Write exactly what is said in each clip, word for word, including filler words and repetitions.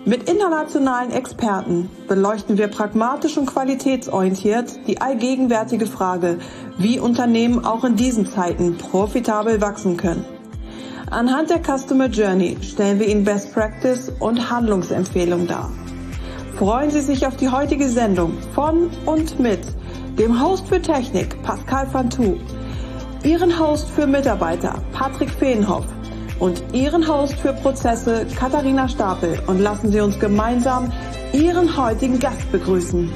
Mit internationalen Experten beleuchten wir pragmatisch und qualitätsorientiert die allgegenwärtige Frage, wie Unternehmen auch in diesen Zeiten profitabel wachsen können. Anhand der Customer Journey stellen wir Ihnen Best Practice und Handlungsempfehlungen dar. Freuen Sie sich auf die heutige Sendung von und mit dem Host für Technik Pascal Fantou, Ihren Host für Mitarbeiter Patrick Feenhoff und Ihren Host für Prozesse Katharina Stapel, und lassen Sie uns gemeinsam Ihren heutigen Gast begrüßen.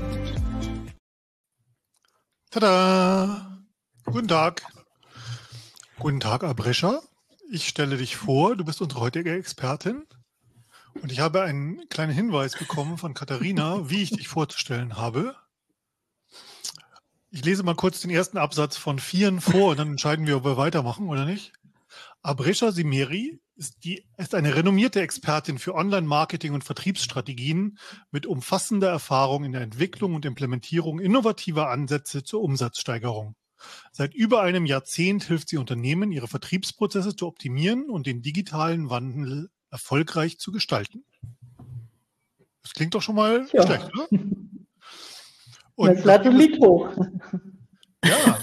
Tada! Guten Tag. Guten Tag, Abrescha. Ich stelle dich vor, du bist unsere heutige Expertin. Und ich habe einen kleinen Hinweis bekommen von Katharina, wie ich dich vorzustellen habe. Ich lese mal kurz den ersten Absatz von Vieren vor und dann entscheiden wir, ob wir weitermachen oder nicht. Abrescha Simeri ist, die, ist eine renommierte Expertin für Online-Marketing und Vertriebsstrategien mit umfassender Erfahrung in der Entwicklung und Implementierung innovativer Ansätze zur Umsatzsteigerung. Seit über einem Jahrzehnt hilft sie Unternehmen, ihre Vertriebsprozesse zu optimieren und den digitalen Wandel erfolgreich zu gestalten. Das klingt doch schon mal ja. schlecht, oder? Und das Latte liegt hoch. Ja.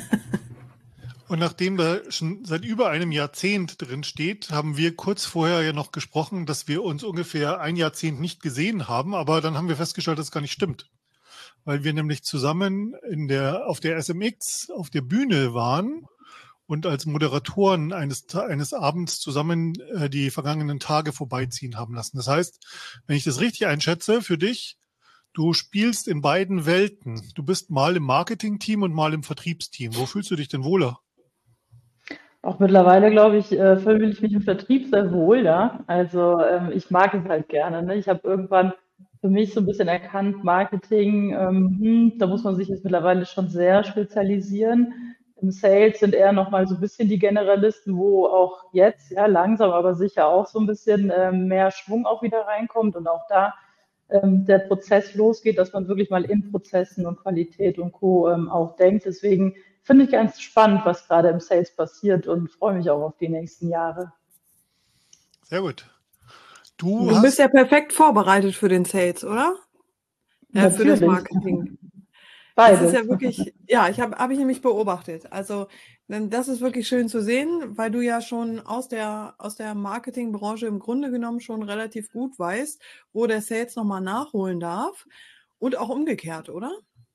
Und nachdem da schon seit über einem Jahrzehnt drin steht, haben wir kurz vorher ja noch gesprochen, dass wir uns ungefähr ein Jahrzehnt nicht gesehen haben, aber dann haben wir festgestellt, dass es gar nicht stimmt. Weil wir nämlich zusammen in der, auf der S M X auf der Bühne waren und als Moderatoren eines, eines Abends zusammen äh, die vergangenen Tage vorbeiziehen haben lassen. Das heißt, wenn ich das richtig einschätze, für dich, du spielst in beiden Welten. Du bist mal im Marketing-Team und mal im Vertriebsteam. Wo fühlst du dich denn wohler? Auch mittlerweile, glaube ich, äh, fühle ich mich im Vertrieb sehr wohl, ja. Also ähm, ich mag es halt gerne. Ne? Ich habe irgendwann für mich so ein bisschen erkannt, Marketing, ähm, hm, da muss man sich jetzt mittlerweile schon sehr spezialisieren. Im Sales sind eher nochmal so ein bisschen die Generalisten, wo auch jetzt, ja, langsam, aber sicher auch so ein bisschen ähm, mehr Schwung auch wieder reinkommt und auch da ähm, der Prozess losgeht, dass man wirklich mal in Prozessen und Qualität und Co. Ähm, auch denkt. Deswegen finde ich ganz spannend, was gerade im Sales passiert, und freue mich auch auf die nächsten Jahre. Sehr gut. Du, du hast bist ja perfekt vorbereitet für den Sales, oder? Ja, für das Marketing. Beides. Das ist ja wirklich, ja, ich habe hab ich nämlich beobachtet. Also das ist wirklich schön zu sehen, weil du ja schon aus der, aus der Marketingbranche im Grunde genommen schon relativ gut weißt, wo der Sales nochmal nachholen darf, und auch umgekehrt, oder?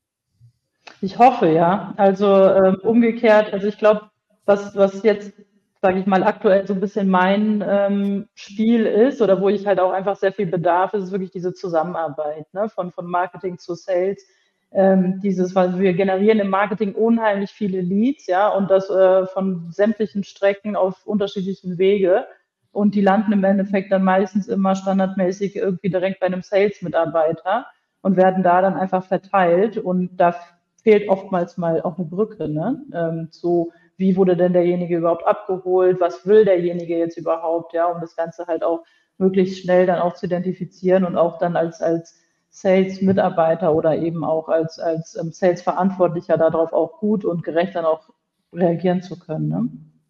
Ich hoffe, ja. Also ähm, umgekehrt, also ich glaube, was, was jetzt, sage ich mal, aktuell so ein bisschen mein ähm, Spiel ist, oder wo ich halt auch einfach sehr viel bedarf, ist wirklich diese Zusammenarbeit, ne? von, von Marketing zu Sales. Ähm, dieses, weil wir generieren im Marketing unheimlich viele Leads, ja, und das äh, von sämtlichen Strecken auf unterschiedlichen Wege. Und die landen im Endeffekt dann meistens immer standardmäßig irgendwie direkt bei einem Sales-Mitarbeiter und werden da dann einfach verteilt. Und da fehlt oftmals mal auch eine Brücke, ne? Ähm, so, wie wurde denn derjenige überhaupt abgeholt? Was will derjenige jetzt überhaupt? Ja, um das Ganze halt auch möglichst schnell dann auch zu identifizieren und auch dann als, als Sales-Mitarbeiter oder eben auch als, als ähm, Sales-Verantwortlicher darauf auch gut und gerecht dann auch reagieren zu können, ne?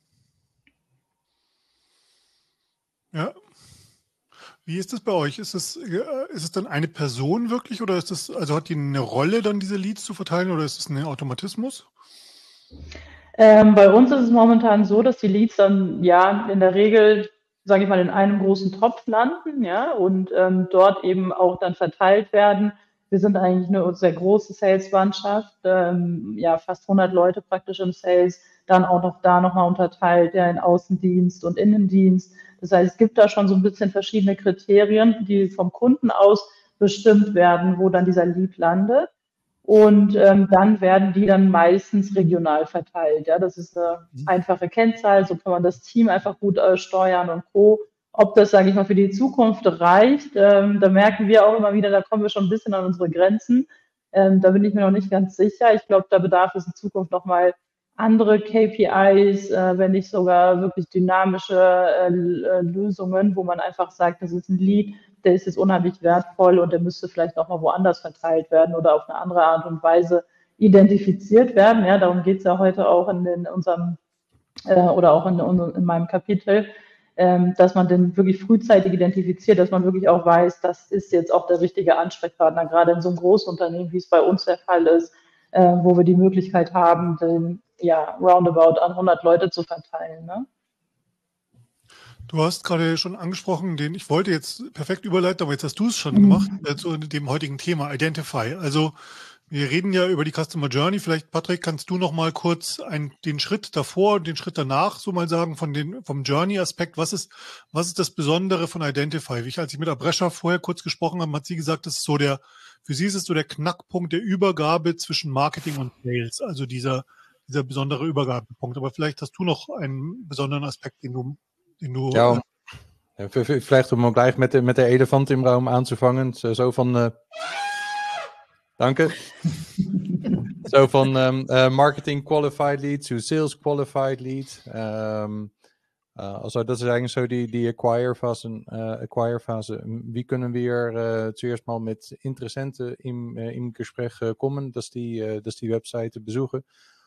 Ja. Wie ist das bei euch? Ist es, ist es dann eine Person wirklich, oder ist das, also hat die eine Rolle, dann diese Leads zu verteilen, oder ist es ein Automatismus? Ähm, bei uns ist es momentan so, dass die Leads dann ja in der Regel, sage ich mal, in einem großen Topf landen, ja, und ähm, dort eben auch dann verteilt werden. Wir sind eigentlich eine sehr große Sales-Mannschaft, ähm, ja, fast hundert Leute praktisch im Sales, dann auch noch da nochmal unterteilt, ja, in Außendienst und Innendienst. Das heißt, es gibt da schon so ein bisschen verschiedene Kriterien, die vom Kunden aus bestimmt werden, wo dann dieser Lead landet. Und ähm, dann werden die dann meistens regional verteilt. Ja, das ist eine einfache Kennzahl, so kann man das Team einfach gut äh, steuern und Co. Ob das, sage ich mal, für die Zukunft reicht, ähm, da merken wir auch immer wieder, da kommen wir schon ein bisschen an unsere Grenzen. Ähm, da bin ich mir noch nicht ganz sicher. Ich glaube, da bedarf es in Zukunft nochmal andere K P Is, äh, wenn nicht sogar wirklich dynamische äh, Lösungen, wo man einfach sagt, das ist ein Lead, der ist jetzt unheimlich wertvoll und der müsste vielleicht auch mal woanders verteilt werden oder auf eine andere Art und Weise identifiziert werden. Ja, darum geht es ja heute auch in, den, unserem äh, oder auch in, in meinem Kapitel. ähm, dass man den wirklich frühzeitig identifiziert, dass man wirklich auch weiß, das ist jetzt auch der richtige Ansprechpartner, gerade in so einem Großunternehmen, wie es bei uns der Fall ist, äh, wo wir die Möglichkeit haben, den, ja, roundabout an hundert Leute zu verteilen, ne? Du hast gerade schon angesprochen, den ich wollte jetzt perfekt überleiten, aber jetzt hast du es schon gemacht, äh, zu dem heutigen Thema Identify. Also wir reden ja über die Customer Journey. Vielleicht, Patrick, kannst du noch mal kurz ein, den Schritt davor und den Schritt danach so mal sagen von den, vom Journey-Aspekt. Was ist, was ist das Besondere von Identify? Wie ich, als ich mit Abrescha vorher kurz gesprochen habe, hat sie gesagt, das ist so der, für sie ist es so der Knackpunkt der Übergabe zwischen Marketing und Sales. Also dieser, dieser besondere Übergabepunkt. Aber vielleicht hast du noch einen besonderen Aspekt, den du Den du, ja, om, uh, vielleicht om gleich met de, met de elefant im Raum anzufangen. Zo, zo van... Uh, danke. Zo van um, uh, marketing qualified lead to sales qualified lead. Um, uh, also dat is eigenlijk zo die, die acquire fase. Uh, acquire fase. Wie kunnen we hier uh, zuerst mal met interessenten in, uh, in Gespräch uh, kommen, dass die, uh, dass die Webseite besuchen.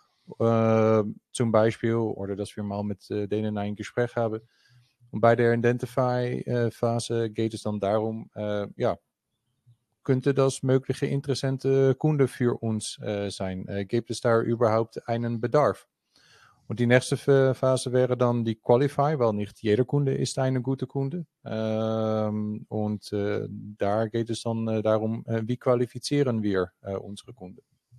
Uh, zum Beispiel, oder dass wir mal mit uh, denen ein Gespräch haben. Und bei der Identify-Phase geht es dann darum, äh, ja, könnte das mögliche interessante Kunde für uns äh, sein? Äh, gibt es da überhaupt einen Bedarf? Und die nächste Phase wäre dann die Qualify, weil nicht jeder Kunde ist eine gute Kunde. Ähm, und äh, da geht es dann äh, darum, äh, wie qualifizieren wir äh, unsere Kunden?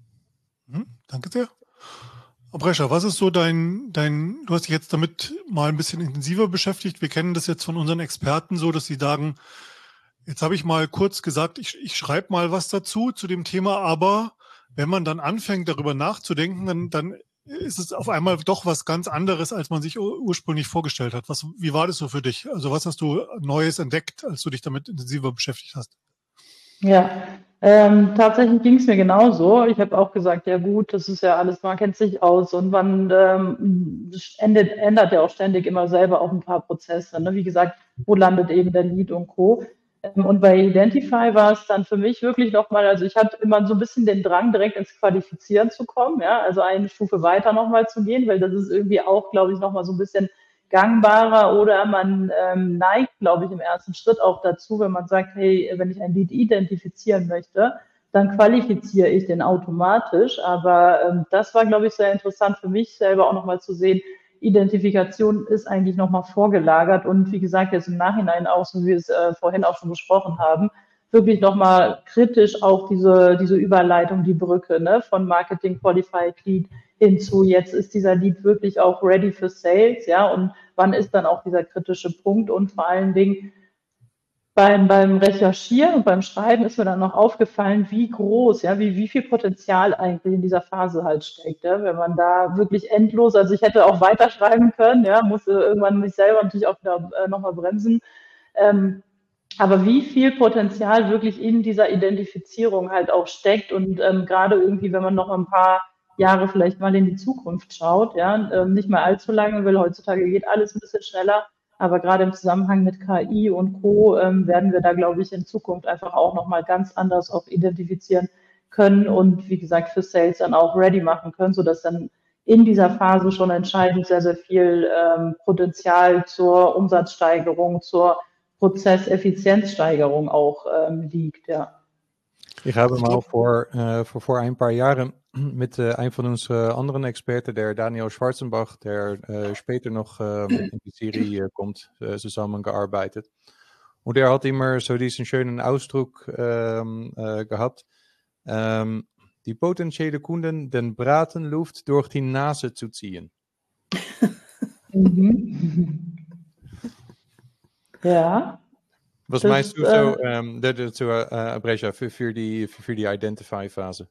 Mhm, danke sehr. Abrescha, was ist so dein, dein, du hast dich jetzt damit mal ein bisschen intensiver beschäftigt. Wir kennen das jetzt von unseren Experten so, dass sie sagen, jetzt habe ich mal kurz gesagt, ich, ich schreibe mal was dazu, zu dem Thema, aber wenn man dann anfängt, darüber nachzudenken, dann, dann ist es auf einmal doch was ganz anderes, als man sich ur- ursprünglich vorgestellt hat. Was, wie war das so für dich? Also was hast du Neues entdeckt, als du dich damit intensiver beschäftigt hast? Ja, ähm, tatsächlich ging es mir genauso. Ich habe auch gesagt, ja gut, das ist ja alles, man kennt sich aus und man ähm, ändert, ändert ja auch ständig immer selber auch ein paar Prozesse. Ne? Wie gesagt, wo landet eben der Lead und Co. Ähm, und bei Identify war es dann für mich wirklich nochmal, also ich hatte immer so ein bisschen den Drang, direkt ins Qualifizieren zu kommen, ja, also eine Stufe weiter nochmal zu gehen, weil das ist irgendwie auch, glaube ich, nochmal so ein bisschen gangbarer oder man ähm, neigt, glaube ich, im ersten Schritt auch dazu, wenn man sagt, hey, wenn ich ein Lead identifizieren möchte, dann qualifiziere ich den automatisch. Aber ähm, das war, glaube ich, sehr interessant für mich selber auch nochmal zu sehen, Identifikation ist eigentlich nochmal vorgelagert und wie gesagt, jetzt im Nachhinein auch, so wie wir es äh, vorhin auch schon besprochen haben, wirklich nochmal kritisch auch diese, diese Überleitung, die Brücke, ne, von Marketing Qualified Lead hinzu, jetzt ist dieser Lead wirklich auch ready for sales, ja, und wann ist dann auch dieser kritische Punkt und vor allen Dingen beim, beim Recherchieren und beim Schreiben ist mir dann noch aufgefallen, wie groß, ja, wie, wie viel Potenzial eigentlich in dieser Phase halt steckt, ja, wenn man da wirklich endlos, also ich hätte auch weiterschreiben können, ja, musste irgendwann mich selber natürlich auch wieder äh, nochmal bremsen, ähm, aber wie viel Potenzial wirklich in dieser Identifizierung halt auch steckt und ähm, gerade irgendwie, wenn man noch ein paar Jahre vielleicht mal in die Zukunft schaut, ja, ähm, nicht mehr allzu lange, weil heutzutage geht alles ein bisschen schneller, aber gerade im Zusammenhang mit K I und Co. Ähm, werden wir da, glaube ich, in Zukunft einfach auch nochmal ganz anders auch identifizieren können und wie gesagt für Sales dann auch ready machen können, sodass dann in dieser Phase schon entscheidend sehr, sehr viel ähm, Potenzial zur Umsatzsteigerung, zur Prozesseffizienzsteigerung auch ähm, liegt, ja. Ich habe mal vor, uh, vor, vor ein paar Jahren mit uh, ein von unseren anderen Experten, der Daniel Schwarzenbach, der uh, später noch uh, in die Serie uh, kommt, uh, zusammengearbeitet. Und er hat immer so diesen schönen Ausdruck um, uh, gehabt, um, die potenzielle Kunden den Bratenluft durch die Nase zu ziehen. Mhm. Ja. Was das, meinst du äh, so, um, dazu, uh, Abrescha, für, für die, für, für die Identify-Phase?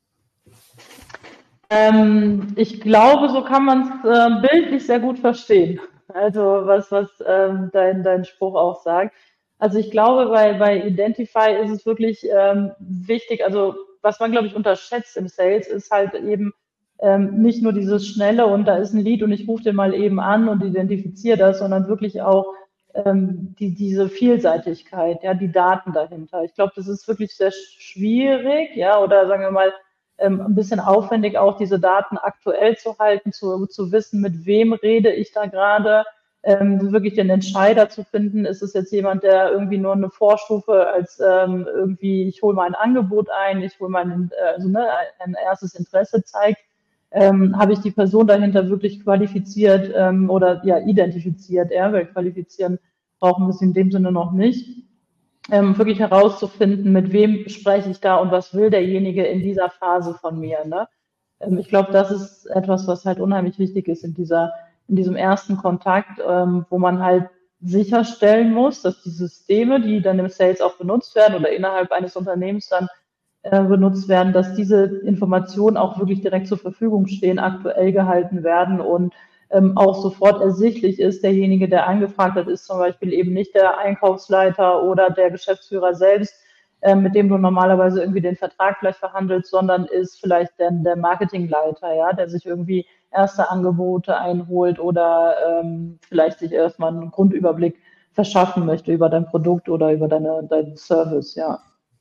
Ähm, ich glaube, so kann man es äh, bildlich sehr gut verstehen. Also was, was ähm, dein, dein Spruch auch sagt. Also ich glaube, bei, bei Identify ist es wirklich ähm, wichtig, also was man, glaube ich, unterschätzt im Sales, ist halt eben ähm, nicht nur dieses Schnelle und da ist ein Lead und ich rufe den mal eben an und identifiziere das, sondern wirklich auch ähm, die, diese Vielseitigkeit, ja, die Daten dahinter. Ich glaube, das ist wirklich sehr schwierig, ja, oder sagen wir mal, ähm, ein bisschen aufwendig, auch diese Daten aktuell zu halten, zu, zu wissen, mit wem rede ich da gerade, ähm, wirklich den Entscheider zu finden. Ist es jetzt jemand, der irgendwie nur eine Vorstufe als ähm, irgendwie, ich hole mein Angebot ein, ich hole mein, also ne, ein erstes Interesse zeigt, ähm, habe ich die Person dahinter wirklich qualifiziert ähm, oder ja identifiziert, ja, weil qualifizieren brauchen wir es in dem Sinne noch nicht. Ähm, wirklich herauszufinden, mit wem spreche ich da und was will derjenige in dieser Phase von mir. Ne? Ähm, ich glaube, das ist etwas, was halt unheimlich wichtig ist in dieser, in diesem ersten Kontakt, ähm, wo man halt sicherstellen muss, dass die Systeme, die dann im Sales auch benutzt werden oder innerhalb eines Unternehmens dann äh, benutzt werden, dass diese Informationen auch wirklich direkt zur Verfügung stehen, aktuell gehalten werden und ähm, auch sofort ersichtlich ist. Derjenige, der angefragt hat, ist zum Beispiel eben nicht der Einkaufsleiter oder der Geschäftsführer selbst, äh, mit dem du normalerweise irgendwie den Vertrag vielleicht verhandelst, sondern ist vielleicht dann der Marketingleiter, ja, der sich irgendwie erste Angebote einholt oder ähm, vielleicht sich erstmal einen Grundüberblick verschaffen möchte über dein Produkt oder über deine, deinen Service, ja.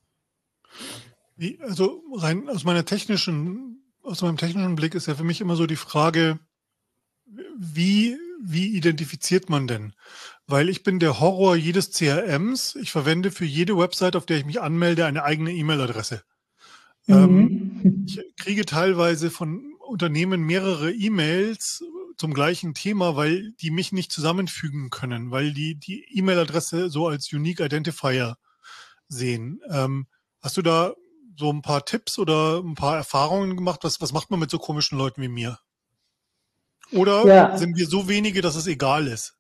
Wie, also rein aus meiner technischen, aus meinem technischen Blick ist ja für mich immer so die Frage, wie, wie identifiziert man denn? Weil ich bin der Horror jedes C R Ms. Ich verwende für jede Website, auf der ich mich anmelde, eine eigene E-Mail-Adresse. Mhm. Ähm, ich kriege teilweise von Unternehmen mehrere E-Mails zum gleichen Thema, weil die mich nicht zusammenfügen können, weil die die E-Mail-Adresse so als Unique Identifier sehen. Ähm, hast du da so ein paar Tipps oder ein paar Erfahrungen gemacht? Was, was macht man mit so komischen Leuten wie mir? Oder Ja. sind wir so wenige, dass es egal ist?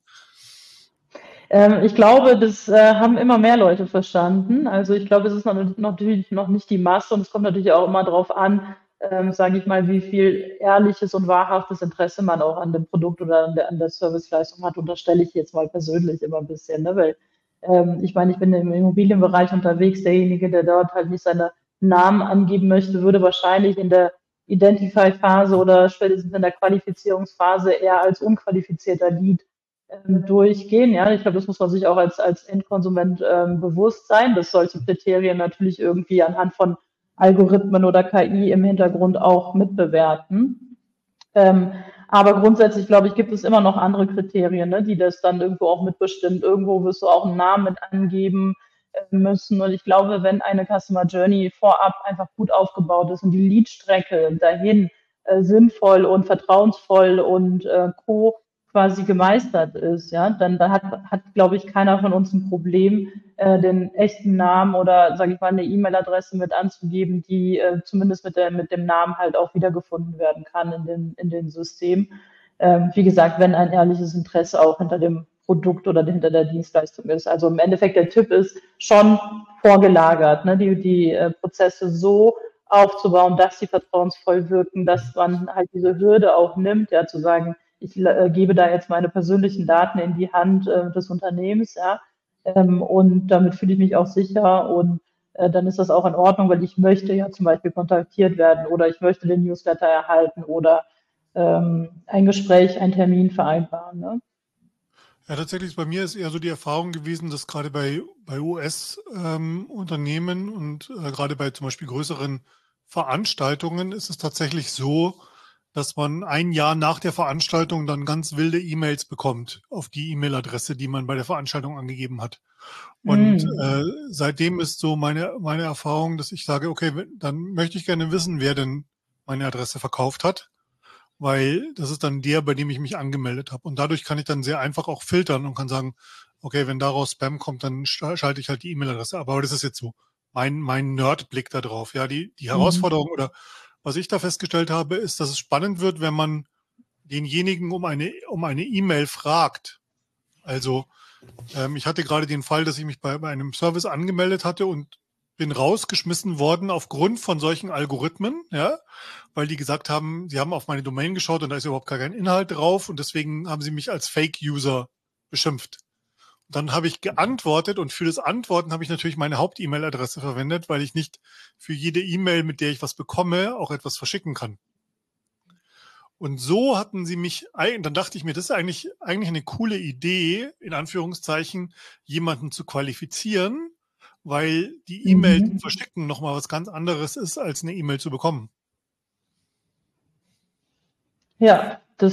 Ähm, ich glaube, das äh, haben immer mehr Leute verstanden. Also ich glaube, es ist noch, noch, natürlich noch nicht die Masse und es kommt natürlich auch immer darauf an, ähm, sage ich mal, wie viel ehrliches und wahrhaftes Interesse man auch an dem Produkt oder an der, an der Serviceleistung hat. Unterstelle ich jetzt mal persönlich immer ein bisschen, ne? Weil ähm, ich meine, ich bin im Immobilienbereich unterwegs. Derjenige, der dort halt nicht seine Namen angeben möchte, würde wahrscheinlich in der Identify-Phase oder spätestens in der Qualifizierungsphase eher als unqualifizierter Lead ähm, durchgehen. Ja, ich glaube, das muss man sich auch als, als Endkonsument ähm, bewusst sein, dass solche Kriterien natürlich irgendwie anhand von Algorithmen oder K I im Hintergrund auch mitbewerten. Ähm, aber grundsätzlich, glaube ich, gibt es immer noch andere Kriterien, ne, die das dann irgendwo auch mitbestimmt. Irgendwo wirst du auch einen Namen mit angeben äh, müssen. Und ich glaube, wenn eine Customer Journey vorab einfach gut aufgebaut ist und die Lead-Strecke dahin äh, sinnvoll und vertrauensvoll und äh, co quasi gemeistert ist, ja, dann, dann hat, hat, glaube ich, keiner von uns ein Problem, äh, den echten Namen oder, sage ich mal, eine E-Mail-Adresse mit anzugeben, die äh, zumindest mit, der, mit dem Namen halt auch wiedergefunden werden kann in den, in den Systemen. Ähm, wie gesagt, wenn ein ehrliches Interesse auch hinter dem Produkt oder hinter der Dienstleistung ist. Also im Endeffekt der Tipp ist schon vorgelagert, ne, die, die äh, Prozesse so aufzubauen, dass sie vertrauensvoll wirken, dass man halt diese Hürde auch nimmt, ja, zu sagen, ich äh, gebe da jetzt meine persönlichen Daten in die Hand äh, des Unternehmens, ja, ähm, und damit fühle ich mich auch sicher und äh, dann ist das auch in Ordnung, weil ich möchte ja zum Beispiel kontaktiert werden oder ich möchte den Newsletter erhalten oder ähm, ein Gespräch, einen Termin vereinbaren. Ne? Ja, tatsächlich bei mir ist eher so die Erfahrung gewesen, dass gerade bei, bei U S-Unternehmen ähm, und äh, gerade bei zum Beispiel größeren Veranstaltungen ist es tatsächlich so, dass man ein Jahr nach der Veranstaltung dann ganz wilde E-Mails bekommt auf die E-Mail-Adresse, die man bei der Veranstaltung angegeben hat. Und Mm. äh, seitdem ist so meine, meine Erfahrung, dass ich sage, okay, dann möchte ich gerne wissen, wer denn meine Adresse verkauft hat, weil das ist dann der, bei dem ich mich angemeldet habe. Und dadurch kann ich dann sehr einfach auch filtern und kann sagen, okay, wenn daraus Spam kommt, dann schalte ich halt die E-Mail-Adresse ab. Aber das ist jetzt so mein, mein Nerd-Blick da drauf. Ja, die, die Herausforderung Mhm. oder was ich da festgestellt habe, ist, dass es spannend wird, wenn man denjenigen um eine um eine E-Mail fragt. Also ähm, ich hatte gerade den Fall, dass ich mich bei, bei einem Service angemeldet hatte und bin rausgeschmissen worden aufgrund von solchen Algorithmen, ja, weil die gesagt haben, sie haben auf meine Domain geschaut und da ist überhaupt gar kein Inhalt drauf und deswegen haben sie mich als Fake-User beschimpft. Dann habe ich geantwortet und für das Antworten habe ich natürlich meine Haupt-E-Mail-Adresse verwendet, weil ich nicht für jede E-Mail, mit der ich was bekomme, auch etwas verschicken kann. Und so hatten sie mich, dann dachte ich mir, das ist eigentlich, eigentlich eine coole Idee, in Anführungszeichen, jemanden zu qualifizieren, weil die E-Mail zu Mhm. verschicken nochmal was ganz anderes ist, als eine E-Mail zu bekommen. Ja, das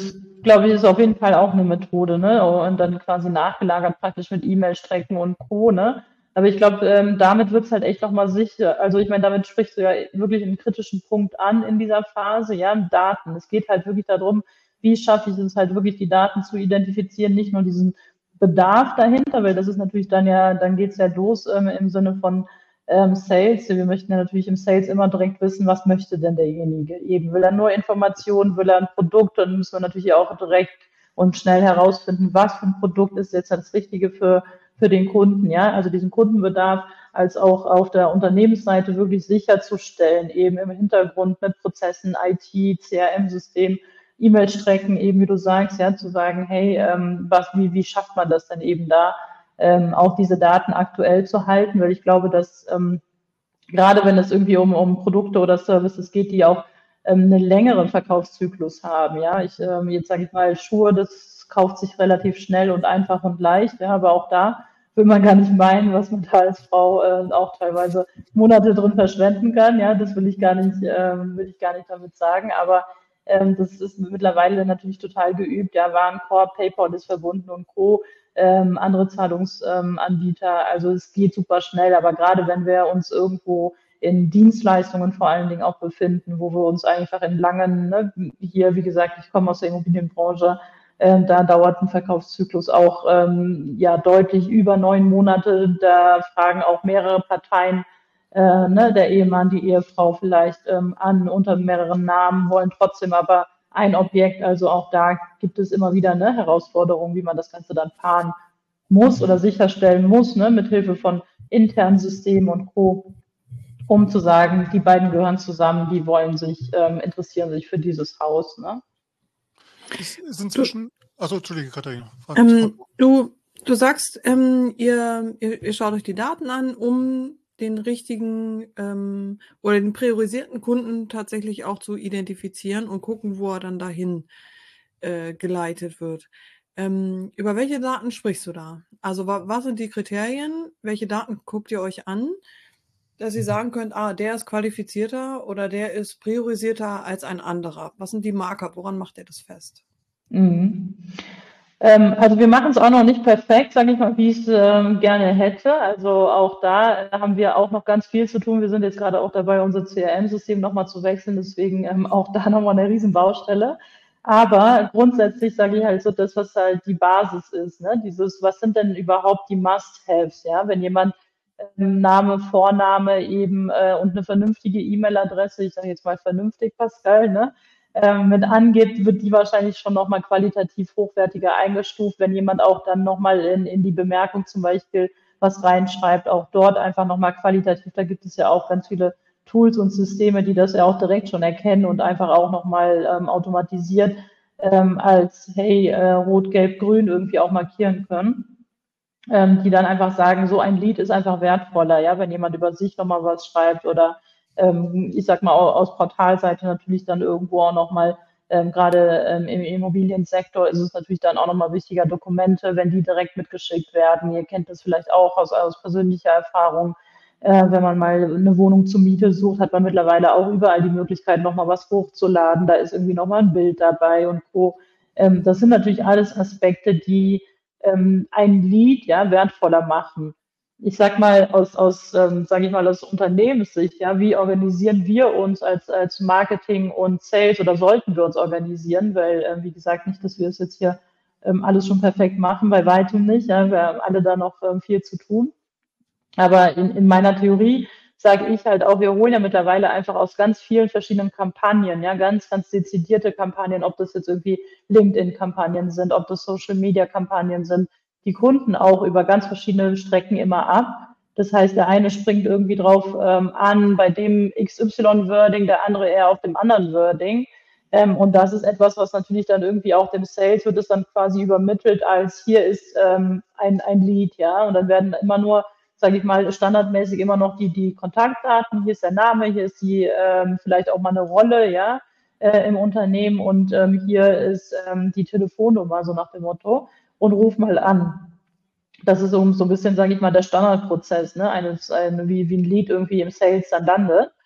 glaube ich, ist auf jeden Fall auch eine Methode, ne? Und dann quasi nachgelagert praktisch mit E-Mail-Strecken und Co., ne? Aber ich glaube, ähm, damit wird's halt echt nochmal sicher. Also ich meine, damit sprichst du ja wirklich einen kritischen Punkt an in dieser Phase, ja, Daten. Es geht halt wirklich darum, wie schaffe ich es halt wirklich, die Daten zu identifizieren, nicht nur diesen Bedarf dahinter, weil das ist natürlich dann ja, dann geht's ja los ähm, im Sinne von ähm, Sales. Wir möchten ja natürlich im Sales immer direkt wissen, was möchte denn derjenige. Eben will er nur Informationen, will er ein Produkt, dann müssen wir natürlich auch direkt und schnell herausfinden, was für ein Produkt ist jetzt das Richtige für für den Kunden, ja, also diesen Kundenbedarf als auch auf der Unternehmensseite wirklich sicherzustellen, eben im Hintergrund mit Prozessen, I T, C R M-System, E-Mail-Strecken, eben wie du sagst, ja, zu sagen, hey, ähm, was, wie, wie schafft man das denn eben da, ähm, auch diese Daten aktuell zu halten, weil ich glaube, dass ähm, gerade wenn es irgendwie um, um Produkte oder Services geht, die auch ähm, einen längeren Verkaufszyklus haben, ja, ich ähm, jetzt sage ich mal Schuhe, das kauft sich relativ schnell und einfach und leicht, ja, aber auch da will man gar nicht meinen, was man da als Frau äh, auch teilweise Monate drin verschwenden kann, ja, das will ich gar nicht, ähm, will ich gar nicht damit sagen, aber ähm, das ist mittlerweile natürlich total geübt, ja, Warenkorb, PayPal ist verbunden und Co., ähm, andere Zahlungsanbieter, also es geht super schnell, aber gerade wenn wir uns irgendwo in Dienstleistungen vor allen Dingen auch befinden, wo wir uns einfach in langen, ne, hier, wie gesagt, ich komme aus der Immobilienbranche, äh, da dauert ein Verkaufszyklus auch ähm, ja deutlich über neun Monate. Da fragen auch mehrere Parteien, äh, ne, der Ehemann, die Ehefrau vielleicht ähm, an unter mehreren Namen, wollen trotzdem aber ein Objekt. Also auch da gibt es immer wieder eine Herausforderung, wie man das Ganze dann fahren muss oder sicherstellen muss, ne, mit Hilfe von internen Systemen und Co., um zu sagen, die beiden gehören zusammen, die wollen sich, ähm, interessieren sich für dieses Haus. Ne? Es ist inzwischen, also Entschuldige, Katharina. Ähm, du, du sagst, ähm, ihr, ihr, ihr schaut euch die Daten an, um den richtigen ähm, oder den priorisierten Kunden tatsächlich auch zu identifizieren und gucken, wo er dann dahin äh, geleitet wird. Ähm, über welche Daten sprichst du da? Also wa was sind die Kriterien? Welche Daten guckt ihr euch an, dass ihr sagen könnt, ah, der ist qualifizierter oder der ist priorisierter als ein anderer? Was sind die Marker? Woran macht ihr das fest? Mhm. Ähm, also wir machen es auch noch nicht perfekt, sage ich mal, wie ich es ähm, gerne hätte. Also auch da haben wir auch noch ganz viel zu tun. Wir sind jetzt gerade auch dabei, unser C R M-System nochmal zu wechseln. Deswegen ähm, auch da nochmal eine Riesenbaustelle. Aber grundsätzlich sage ich halt so, das, was halt die Basis ist, ne? Dieses, was sind denn überhaupt die Must-Haves, ja? Wenn jemand ähm, Name, Vorname eben äh, und eine vernünftige E-Mail-Adresse, ich sage jetzt mal vernünftig, Pascal, ne? ähm, mit angeht, wird die wahrscheinlich schon nochmal qualitativ hochwertiger eingestuft, wenn jemand auch dann nochmal in, in die Bemerkung zum Beispiel was reinschreibt, auch dort einfach nochmal qualitativ, da gibt es ja auch ganz viele Tools und Systeme, die das ja auch direkt schon erkennen und einfach auch nochmal ähm, automatisiert ähm, als, hey, äh, rot, gelb, grün irgendwie auch markieren können, ähm, die dann einfach sagen, so ein Lied ist einfach wertvoller, ja, wenn jemand über sich nochmal was schreibt oder ähm, ich sag mal aus Portalseite natürlich dann irgendwo auch nochmal, ähm, gerade ähm, im Immobiliensektor ist es natürlich dann auch nochmal wichtiger, Dokumente, wenn die direkt mitgeschickt werden. Ihr kennt das vielleicht auch aus, aus persönlicher Erfahrung. Äh, wenn man mal eine Wohnung zur Miete sucht, hat man mittlerweile auch überall die Möglichkeit, nochmal was hochzuladen. Da ist irgendwie nochmal ein Bild dabei und Co. Ähm, das sind natürlich alles Aspekte, die ähm, ein Lied ja wertvoller machen. Ich sag mal aus, aus ähm, sage ich mal aus Unternehmenssicht, ja, wie organisieren wir uns als als Marketing und Sales oder sollten wir uns organisieren, weil äh, wie gesagt nicht, dass wir es jetzt hier ähm, alles schon perfekt machen, bei weitem nicht, ja, wir haben alle da noch ähm, viel zu tun. Aber in, in meiner Theorie sage ich halt auch, wir holen ja mittlerweile einfach aus ganz vielen verschiedenen Kampagnen, ja, ganz, ganz dezidierte Kampagnen, ob das jetzt irgendwie LinkedIn-Kampagnen sind, ob das Social-Media-Kampagnen sind, die Kunden auch über ganz verschiedene Strecken immer ab. Das heißt, der eine springt irgendwie drauf ähm, an, bei dem X Y-Wording, der andere eher auf dem anderen Wording. Ähm, und das ist etwas, was natürlich dann irgendwie auch dem Sales wird es dann quasi übermittelt als hier ist ähm, ein, ein Lead, ja, und dann werden immer nur, sage ich mal, standardmäßig immer noch die, die Kontaktdaten, hier ist der Name, hier ist die ähm, vielleicht auch mal eine Rolle, ja, äh, im Unternehmen und ähm, hier ist ähm, die Telefonnummer, so nach dem Motto, und ruf mal an. Das ist so, so ein bisschen, sage ich mal, der Standardprozess, ne, eines, eine, wie, wie ein Lead irgendwie im Sales dann landet.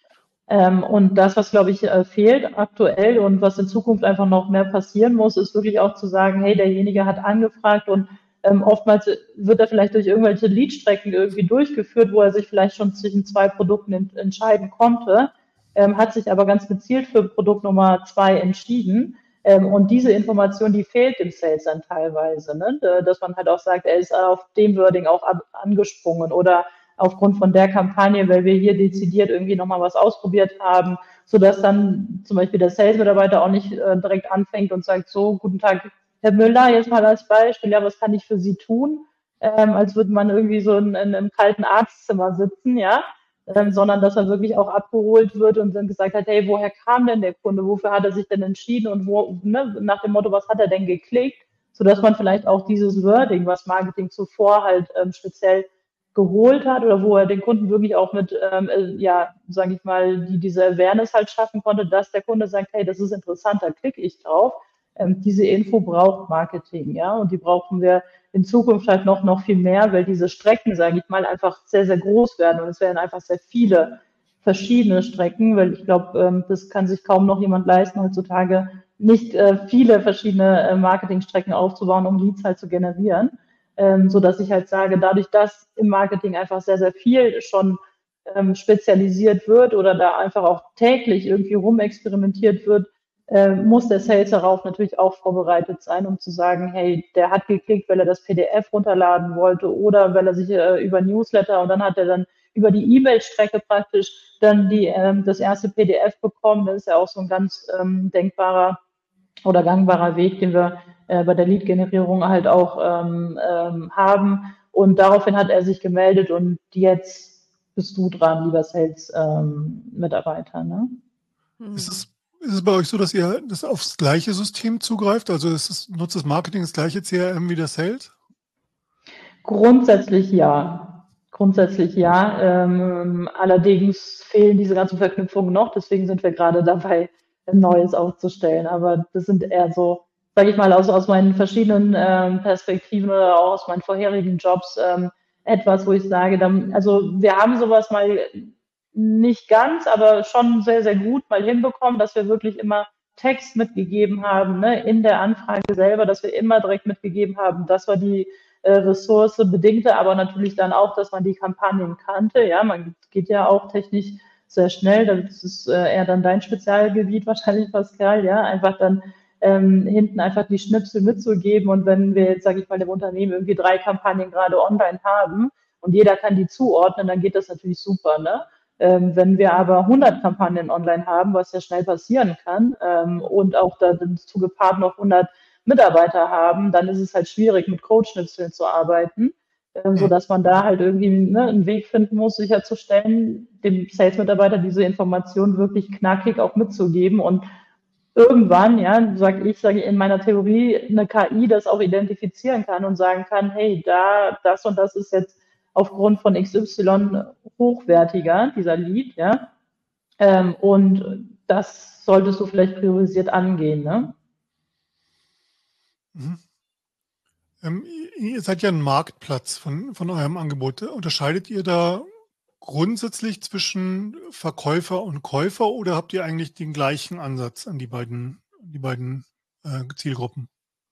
Ähm, und das, was, glaube ich, äh, fehlt aktuell und was in Zukunft einfach noch mehr passieren muss, ist wirklich auch zu sagen, hey, derjenige hat angefragt und ähm, oftmals wird er vielleicht durch irgendwelche Lead-Strecken irgendwie durchgeführt, wo er sich vielleicht schon zwischen zwei Produkten ent entscheiden konnte, ähm, hat sich aber ganz gezielt für Produkt Nummer zwei entschieden. Ähm, und diese Information, die fehlt im Sales dann teilweise, ne? Dass man halt auch sagt, er ist auf dem Wording auch ab, angesprungen oder aufgrund von der Kampagne, weil wir hier dezidiert irgendwie nochmal was ausprobiert haben, sodass dann zum Beispiel der Sales-Mitarbeiter auch nicht äh, direkt anfängt und sagt, so, guten Tag, Herr Müller, jetzt mal als Beispiel, ja, was kann ich für Sie tun? Ähm, als würde man irgendwie so in, in einem kalten Arztzimmer sitzen, ja, ähm, sondern dass er wirklich auch abgeholt wird und dann gesagt hat, hey, woher kam denn der Kunde? Wofür hat er sich denn entschieden? Und wo, ne, nach dem Motto, was hat er denn geklickt? Sodass man vielleicht auch dieses Wording, was Marketing zuvor halt ähm, speziell geholt hat oder wo er den Kunden wirklich auch mit, ähm, äh, ja, sage ich mal, die, diese Awareness halt schaffen konnte, dass der Kunde sagt, hey, das ist interessant, da klicke ich drauf. Ähm, diese Info braucht Marketing, ja, und die brauchen wir in Zukunft halt noch, noch viel mehr, weil diese Strecken, sage ich mal, einfach sehr, sehr groß werden und es werden einfach sehr viele verschiedene Strecken, weil ich glaube, ähm, das kann sich kaum noch jemand leisten, heutzutage nicht äh, viele verschiedene äh, Marketingstrecken aufzubauen, um Leads halt zu generieren. Ähm, so dass ich halt sage, dadurch, dass im Marketing einfach sehr, sehr viel schon ähm, spezialisiert wird oder da einfach auch täglich irgendwie rumexperimentiert wird, äh, muss der Sales darauf natürlich auch vorbereitet sein, um zu sagen, hey, der hat geklickt, weil er das P D F runterladen wollte oder weil er sich äh, über Newsletter und dann hat er dann über die E-Mail-Strecke praktisch dann die, ähm, das erste P D F bekommen. Das ist ja auch so ein ganz ähm, denkbarer oder gangbarer Weg, den wir äh, bei der Lead-Generierung halt auch ähm, ähm, haben. Und daraufhin hat er sich gemeldet und jetzt bist du dran, lieber Sales-Mitarbeiter. Ähm, ne? Ist es, ist es bei euch so, dass ihr das aufs gleiche System zugreift? Also ist es, nutzt das Marketing das gleiche C R M wie der Sales? Grundsätzlich ja. Grundsätzlich ja. Ähm, allerdings fehlen diese ganzen Verknüpfungen noch. Deswegen sind wir gerade dabei, ein Neues aufzustellen. Aber das sind eher so, sage ich mal, aus, aus meinen verschiedenen ähm, Perspektiven oder auch aus meinen vorherigen Jobs ähm, etwas, wo ich sage, dann, also wir haben sowas mal nicht ganz, aber schon sehr, sehr gut mal hinbekommen, dass wir wirklich immer Text mitgegeben haben, ne, in der Anfrage selber, dass wir immer direkt mitgegeben haben, das war die äh, Ressource bedingte, aber natürlich dann auch, dass man die Kampagnen kannte. Ja, man geht ja auch technisch sehr schnell. Das ist äh, eher dann dein Spezialgebiet wahrscheinlich, Pascal. Ja, einfach dann ähm, hinten einfach die Schnipsel mitzugeben. Und wenn wir jetzt, sage ich mal, im Unternehmen irgendwie drei Kampagnen gerade online haben und jeder kann die zuordnen, dann geht das natürlich super. Ne? Ähm, wenn wir aber hundert Kampagnen online haben, was ja schnell passieren kann, ähm, und auch dazu gepaart noch hundert Mitarbeiter haben, dann ist es halt schwierig, mit Code-Schnipseln zu arbeiten, ähm, so dass man da halt irgendwie ne, einen Weg finden muss, sicherzustellen, dem Sales-Mitarbeiter diese Information wirklich knackig auch mitzugeben und irgendwann, ja, sage ich, sage in meiner Theorie, eine K I das auch identifizieren kann und sagen kann, hey, da, das und das ist jetzt aufgrund von X Y hochwertiger, dieser Lead, ja, ähm, und das solltest du vielleicht priorisiert angehen, ne? Mhm. Ähm, ihr seid ja ein Marktplatz von, von eurem Angebot. Unterscheidet ihr da grundsätzlich zwischen Verkäufer und Käufer oder habt ihr eigentlich den gleichen Ansatz an die beiden, die beiden äh, Zielgruppen?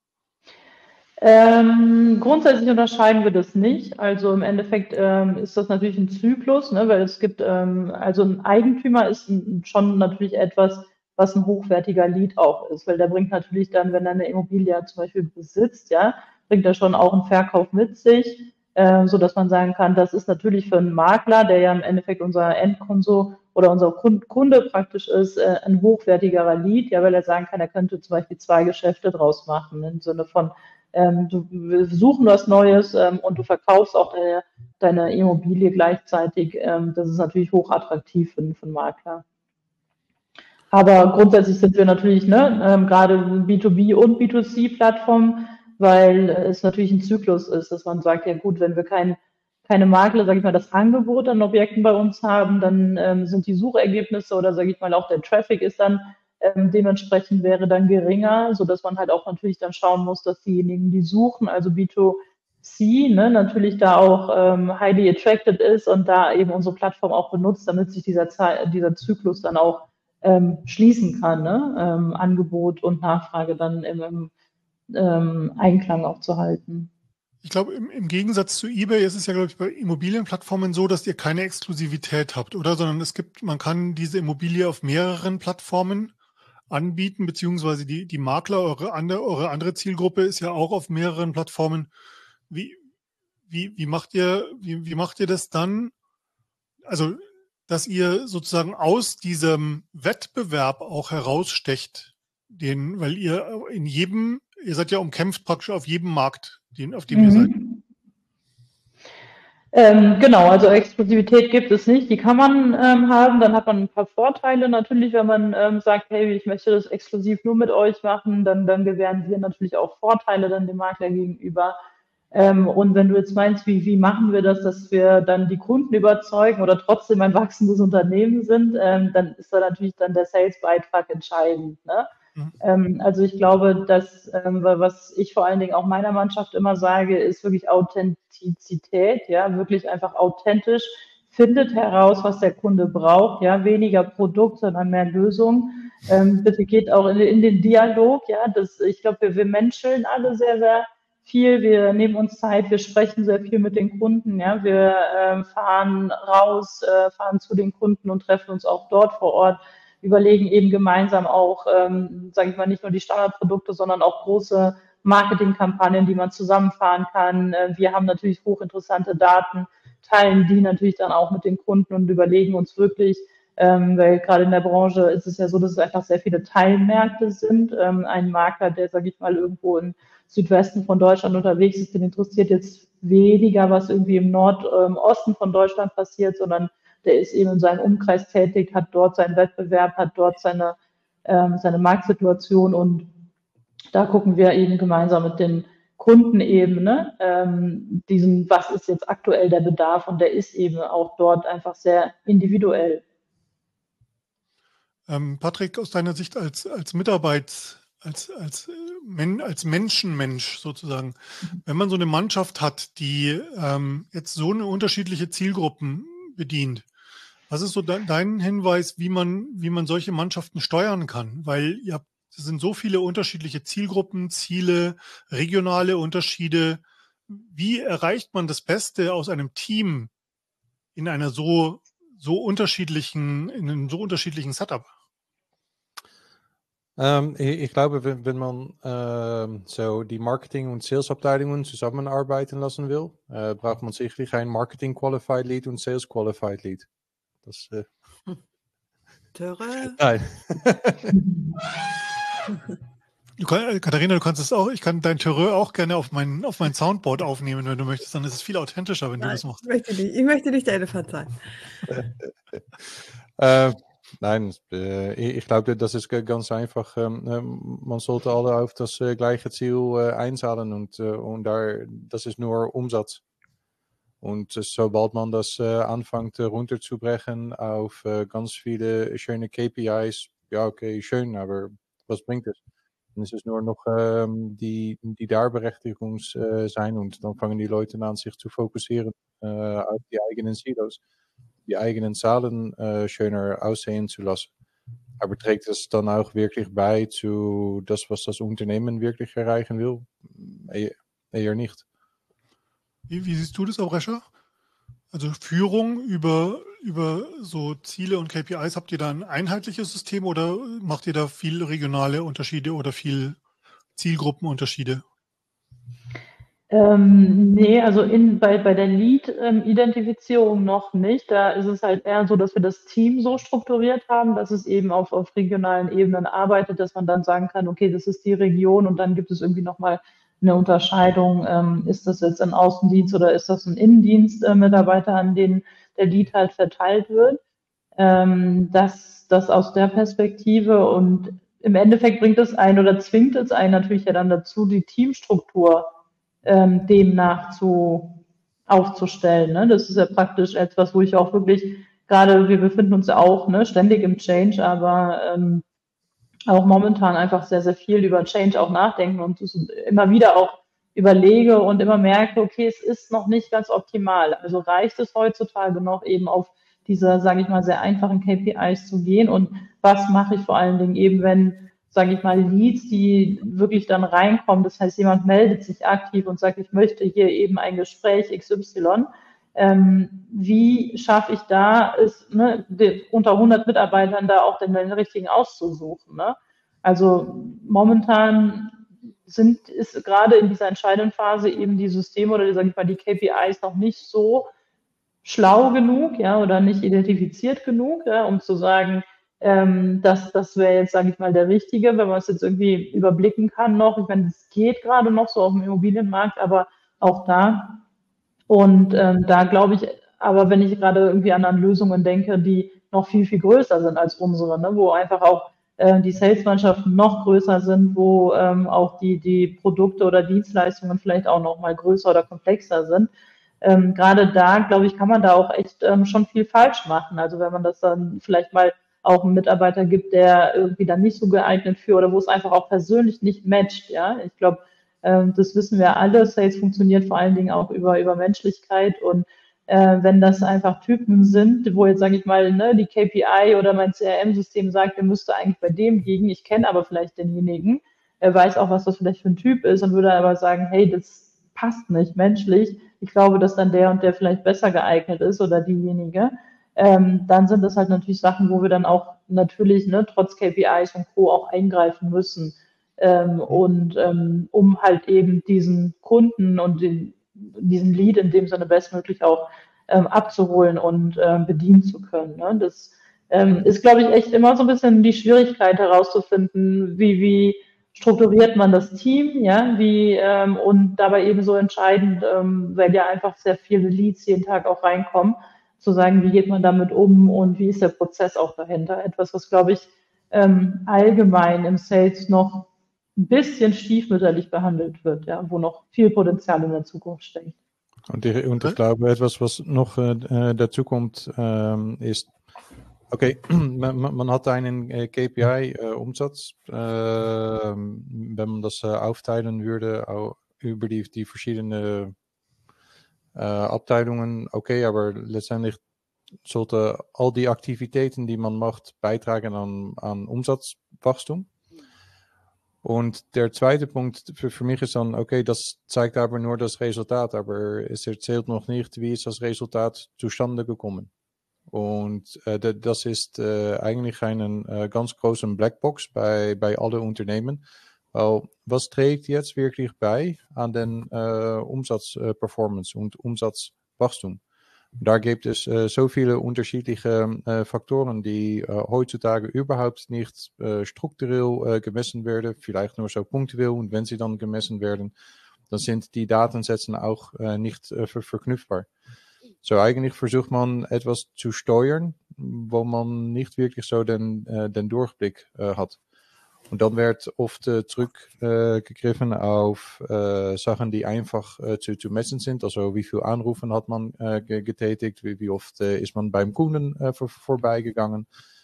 Ähm, grundsätzlich unterscheiden wir das nicht. Also im Endeffekt ähm, ist das natürlich ein Zyklus, ne, weil es gibt, ähm, also ein Eigentümer ist ein, schon natürlich etwas, was ein hochwertiger Lead auch ist, weil der bringt natürlich dann, wenn er eine Immobilie zum Beispiel besitzt, ja, bringt er schon auch einen Verkauf mit sich, äh, so dass man sagen kann, das ist natürlich für einen Makler, der ja im Endeffekt unser Endkonso oder unser Kunde praktisch ist, äh, ein hochwertigerer Lead, ja, weil er sagen kann, er könnte zum Beispiel zwei Geschäfte draus machen, im Sinne von ähm, du, wir suchen was Neues ähm, und du verkaufst auch deine, deine Immobilie gleichzeitig. Ähm, das ist natürlich hochattraktiv für, für einen Makler. Aber grundsätzlich sind wir natürlich ne, ähm, gerade B zwei B und B zwei C-Plattform, weil es natürlich ein Zyklus ist, dass man sagt, ja gut, wenn wir kein, keine Makler, sage ich mal, das Angebot an Objekten bei uns haben, dann ähm, sind die Suchergebnisse oder sage ich mal auch der Traffic ist dann ähm, dementsprechend wäre dann geringer, so dass man halt auch natürlich dann schauen muss, dass diejenigen, die suchen, also B zwei C, ne, natürlich da auch ähm, highly attracted ist und da eben unsere Plattform auch benutzt, damit sich dieser, Ze- dieser Zyklus dann auch ähm, schließen kann, ne? ähm, Angebot und Nachfrage dann im, im ähm, Einklang auch zu halten. Ich glaube, im, im Gegensatz zu eBay ist es ja, glaube ich, bei Immobilienplattformen so, dass ihr keine Exklusivität habt, oder? Sondern es gibt, man kann diese Immobilie auf mehreren Plattformen anbieten, beziehungsweise die, die Makler, eure andere, eure andere Zielgruppe ist ja auch auf mehreren Plattformen. Wie, wie, wie macht ihr, wie, wie macht ihr das dann? Also, dass ihr sozusagen aus diesem Wettbewerb auch herausstecht, den, weil ihr in jedem, ihr seid ja umkämpft praktisch auf jedem Markt, den, auf dem ihr seid. Mhm. Ähm, genau, also Exklusivität gibt es nicht. Die kann man ähm, haben. Dann hat man ein paar Vorteile natürlich, wenn man ähm, sagt, hey, ich möchte das exklusiv nur mit euch machen, dann, dann gewähren wir natürlich auch Vorteile dann dem Makler gegenüber. Ähm, und wenn du jetzt meinst, wie, wie machen wir das, dass wir dann die Kunden überzeugen oder trotzdem ein wachsendes Unternehmen sind, ähm, dann ist da natürlich dann der Sales-Beitrag entscheidend. Ne? Mhm. Ähm, also ich glaube, dass, ähm, was ich vor allen Dingen auch meiner Mannschaft immer sage, ist wirklich Authentizität, ja, wirklich einfach authentisch, findet heraus, was der Kunde braucht, ja, weniger Produkt, sondern mehr Lösung. Ähm, bitte geht auch in, in den Dialog, ja, das, ich glaube, wir, wir menscheln alle sehr, sehr viel, wir nehmen uns Zeit, wir sprechen sehr viel mit den Kunden, ja, wir äh, fahren raus, äh, fahren zu den Kunden und treffen uns auch dort vor Ort, überlegen eben gemeinsam auch, ähm, sage ich mal, nicht nur die Standardprodukte, sondern auch große Marketingkampagnen, die man zusammenfahren kann. Äh, wir haben natürlich hochinteressante Daten, teilen die natürlich dann auch mit den Kunden und überlegen uns wirklich, ähm, weil gerade in der Branche ist es ja so, dass es einfach sehr viele Teilmärkte sind. Ähm, ein Makler, der, sage ich mal, irgendwo im Südwesten von Deutschland unterwegs ist, den interessiert jetzt weniger, was irgendwie im Nordosten von Deutschland passiert, sondern der ist eben in seinem Umkreis tätig, hat dort seinen Wettbewerb, hat dort seine, ähm, seine Marktsituation und da gucken wir eben gemeinsam mit den Kunden eben, ne, ähm, diesen, was ist jetzt aktuell der Bedarf und der ist eben auch dort einfach sehr individuell. Ähm, Patrick, aus deiner Sicht als, als Mitarbeits, als, als, äh, Men, als Menschenmensch sozusagen, wenn man so eine Mannschaft hat, die ähm, jetzt so eine unterschiedliche Zielgruppen bedient, was ist so de dein Hinweis, wie man, wie man solche Mannschaften steuern kann? Weil ihr habt, es sind so viele unterschiedliche Zielgruppen, Ziele, regionale Unterschiede. Wie erreicht man das Beste aus einem Team in einer so, so unterschiedlichen, in einem so unterschiedlichen Setup? Ähm, ich, ich glaube, wenn, wenn man ähm, so die Marketing- und Salesabteilungen zusammenarbeiten lassen will, äh, braucht man sicherlich ein Marketing-Qualified Lead und Sales-Qualified Lead. Das, äh, Töre. nein. Du kann, Katharina, du kannst es auch, ich kann dein Terreur auch gerne auf mein, auf mein Soundboard aufnehmen, wenn du möchtest. Dann ist es viel authentischer, wenn Nein, du das machst. Ich möchte nicht, ich möchte nicht der Elefant sein. äh, nein, äh, ich, ich glaube, das ist ganz einfach. Ähm, man sollte alle auf das äh, gleiche Ziel äh, einzahlen und, äh, und da, das ist nur Umsatz. Und äh, sobald man das äh, anfängt äh, runterzubrechen auf äh, ganz viele schöne K P Is, ja, okay, schön, aber was bringt es? Dann ist es nur noch ähm, die, die Darberechtigung äh, sein und dann fangen die Leute an, sich zu fokussieren äh, auf die eigenen Silos, die eigenen Zahlen äh, schöner aussehen zu lassen. Aber trägt es dann auch wirklich bei zu das, was das Unternehmen wirklich erreichen will? Eher, eher nicht. Wie, wie siehst du das, Abrescher? Also Führung über, über so Ziele und K P Is, habt ihr da ein einheitliches System oder macht ihr da viel regionale Unterschiede oder viel Zielgruppenunterschiede? Ähm, nee, also in, bei, bei der Lead-Identifizierung noch nicht. Da ist es halt eher so, dass wir das Team so strukturiert haben, dass es eben auf, auf regionalen Ebenen arbeitet, dass man dann sagen kann, okay, das ist die Region und dann gibt es irgendwie nochmal eine Unterscheidung, ähm, ist das jetzt ein Außendienst oder ist das ein Innendienst-Mitarbeiter, an den der Lead halt verteilt wird. Ähm, das, das aus der Perspektive und im Endeffekt bringt es einen oder zwingt es einen natürlich ja dann dazu, die Teamstruktur ähm, demnach zu aufzustellen. Ne? Das ist ja praktisch etwas, wo ich auch wirklich, gerade wir befinden uns ja auch ne, ständig im Change, aber ähm, auch momentan einfach sehr, sehr viel über Change auch nachdenken und immer wieder auch überlege und immer merke, okay, es ist noch nicht ganz optimal. Also reicht es heutzutage noch eben auf diese, sage ich mal, sehr einfachen K P Is zu gehen und was mache ich vor allen Dingen eben, wenn, sage ich mal, Leads, die wirklich dann reinkommen, das heißt, jemand meldet sich aktiv und sagt, ich möchte hier eben ein Gespräch X Y, ähm, wie schaffe ich da, es, ne, die, unter hundert Mitarbeitern da auch den, den richtigen auszusuchen, ne? Also momentan sind, ist gerade in dieser entscheidenden Phase eben die Systeme oder, sage ich mal, die K P Is noch nicht so schlau genug, ja, oder nicht identifiziert genug, ja, um zu sagen, ähm, das, das wäre jetzt, sage ich mal, der richtige, wenn man es jetzt irgendwie überblicken kann noch. Ich meine, es geht gerade noch so auf dem Immobilienmarkt, aber auch da. Und ähm, da glaube ich, aber wenn ich gerade irgendwie an, an Lösungen denke, die noch viel, viel größer sind als unsere, ne, wo einfach auch äh, die Salesmannschaften noch größer sind, wo ähm, auch die, die Produkte oder Dienstleistungen vielleicht auch noch mal größer oder komplexer sind. Ähm, gerade da, glaube ich, kann man da auch echt ähm, schon viel falsch machen. Also wenn man das dann vielleicht mal auch einen Mitarbeiter gibt, der irgendwie dann nicht so geeignet für oder wo es einfach auch persönlich nicht matcht, ja. Ich glaube, ähm, das wissen wir alle. Sales funktioniert vor allen Dingen auch über, über Menschlichkeit und äh, wenn das einfach Typen sind, wo jetzt, sage ich mal, ne, die K P I oder mein C R M-System sagt, wir müsste eigentlich bei dem liegen, ich kenne aber vielleicht denjenigen, er weiß auch, was das vielleicht für ein Typ ist und würde aber sagen, hey, das passt nicht menschlich, ich glaube, dass dann der und der vielleicht besser geeignet ist oder diejenige, ähm, dann sind das halt natürlich Sachen, wo wir dann auch natürlich, ne, trotz K P Is und Co. auch eingreifen müssen. Ähm, und ähm, um halt eben diesen Kunden und den, diesen Lead in dem Sinne bestmöglich auch ähm, abzuholen und ähm, bedienen zu können. Ne? Das ähm, ist, glaube ich, echt immer so ein bisschen die Schwierigkeit herauszufinden, wie, wie strukturiert man das Team, ja, wie ähm, und dabei eben so entscheidend, ähm, weil ja einfach sehr viele Leads jeden Tag auch reinkommen, zu sagen, wie geht man damit um und wie ist der Prozess auch dahinter. Etwas, was, glaube ich, ähm, allgemein im Sales noch ein bisschen stiefmütterlich behandelt wird, ja, wo noch viel Potenzial in der Zukunft steckt. Und ich, und ich glaube, etwas, was noch äh, dazukommt, ähm, ist, okay, man, man hat einen äh, K P I-Umsatz, äh, äh, wenn man das äh, aufteilen würde auch über die, die verschiedenen äh, Abteilungen, okay, aber letztendlich sollte all die Aktivitäten, die man macht, beitragen an, an Umsatzwachstum. Und der zweite Punkt für, für mich ist dann, okay, das zeigt aber nur das Resultat, aber es erzählt noch nicht, wie ist das Resultat zustande gekommen. Und äh, das ist äh, eigentlich eine äh, ganz große Blackbox bei, bei allen Unternehmen. Weil was trägt jetzt wirklich bei an den äh, Umsatzperformance und Umsatzwachstum? Da gibt es äh, so viele unterschiedliche äh, Faktoren, die äh, heutzutage überhaupt nicht äh, strukturell äh, gemessen werden, vielleicht nur so punktuell, und wenn sie dann gemessen werden, dann sind die Datensätze auch äh, nicht äh, ver verknüpfbar. So eigentlich versucht man etwas zu steuern, wo man nicht wirklich so den, äh, den Durchblick äh, hat. Und dann wird oft äh, zurückgegriffen äh, auf äh, Sachen, die einfach äh, zu, zu messen sind. Also wie viel Anrufen hat man äh, getätigt, wie, wie oft äh, ist man beim Kunden äh, vor, vorbeigegangen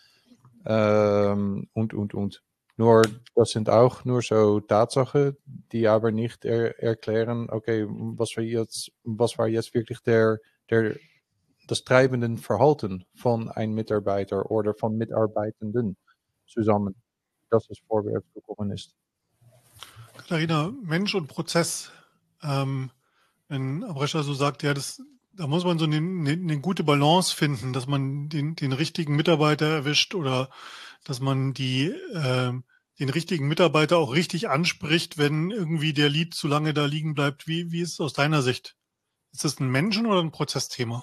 ähm, und, und, und. Nur, das sind auch nur so Tatsachen, die aber nicht er, erklären, okay, was war jetzt, was war jetzt wirklich der, der, das treibende Verhalten von einem Mitarbeiter oder von Mitarbeitenden zusammen, dass es vorwärts gekommen ist. Katharina, Mensch und Prozess. Ähm, wenn Abrescha so sagt, ja, das, da muss man so eine, eine, eine gute Balance finden, dass man den, den richtigen Mitarbeiter erwischt oder dass man die, äh, den richtigen Mitarbeiter auch richtig anspricht, wenn irgendwie der Lead zu lange da liegen bleibt. Wie, wie ist es aus deiner Sicht? Ist das ein Menschen- oder ein Prozessthema?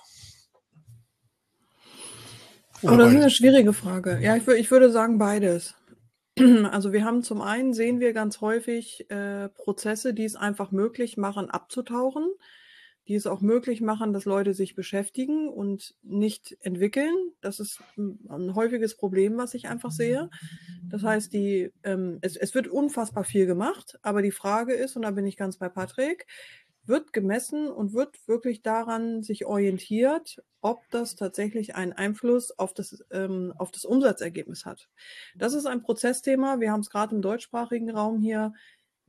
Oh, das ist eine schwierige Frage. Ja, ich, ich würde sagen beides. Also wir haben zum einen, sehen wir ganz häufig äh, Prozesse, die es einfach möglich machen, abzutauchen, die es auch möglich machen, dass Leute sich beschäftigen und nicht entwickeln. Das ist ein häufiges Problem, was ich einfach sehe. Das heißt, die, ähm, es, es wird unfassbar viel gemacht, aber die Frage ist, und da bin ich ganz bei Patrick, wird gemessen und wird wirklich daran sich orientiert, ob das tatsächlich einen Einfluss auf das, ähm, auf das Umsatzergebnis hat. Das ist ein Prozessthema. Wir haben es gerade im deutschsprachigen Raum hier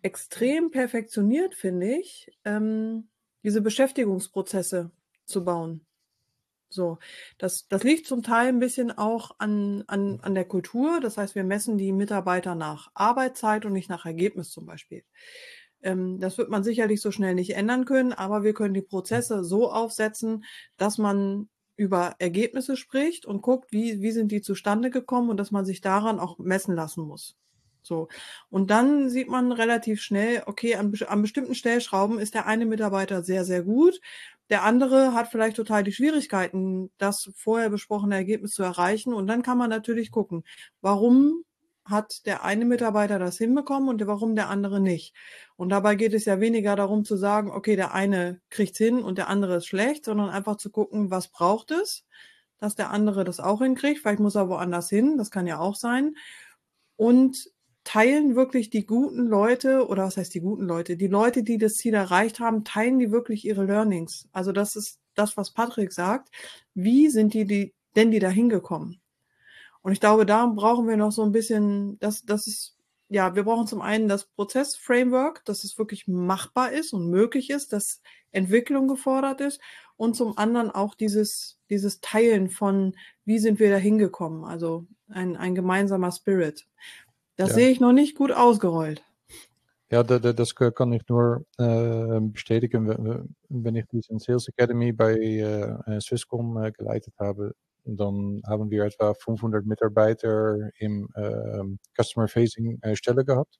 extrem perfektioniert, finde ich, ähm, diese Beschäftigungsprozesse zu bauen. So, das, das liegt zum Teil ein bisschen auch an, an, an der Kultur. Das heißt, wir messen die Mitarbeiter nach Arbeitszeit und nicht nach Ergebnis zum Beispiel. Ähm, das wird man sicherlich so schnell nicht ändern können, aber wir können die Prozesse so aufsetzen, dass man über Ergebnisse spricht und guckt, wie, wie sind die zustande gekommen und dass man sich daran auch messen lassen muss. So. Und dann sieht man relativ schnell, okay, an, an bestimmten Stellschrauben ist der eine Mitarbeiter sehr, sehr gut. Der andere hat vielleicht total die Schwierigkeiten, das vorher besprochene Ergebnis zu erreichen. Und dann kann man natürlich gucken, warum hat der eine Mitarbeiter das hinbekommen und warum der andere nicht. Und dabei geht es ja weniger darum zu sagen, okay, der eine kriegt's hin und der andere ist schlecht, sondern einfach zu gucken, was braucht es, dass der andere das auch hinkriegt. Vielleicht muss er woanders hin, das kann ja auch sein. Und teilen wirklich die guten Leute, oder was heißt die guten Leute, die Leute, die das Ziel erreicht haben, teilen die wirklich ihre Learnings. Also das ist das, was Patrick sagt. Wie sind die, die denn die da hingekommen? Und ich glaube, da brauchen wir noch so ein bisschen, das, das ist, ja, wir brauchen zum einen das Prozessframework, dass es wirklich machbar ist und möglich ist, dass Entwicklung gefordert ist und zum anderen auch dieses, dieses Teilen von, wie sind wir da hingekommen? Also ein, ein gemeinsamer Spirit. Das Ja. sehe ich noch nicht gut ausgerollt. Ja, dat, dat, das kann ich nur äh, bestätigen. Wenn ich diese Sales Academy bei äh, Swisscom äh, geleitet habe, dann haben wir etwa fünfhundert Mitarbeiter im äh, Customer-Facing äh, Stelle gehabt.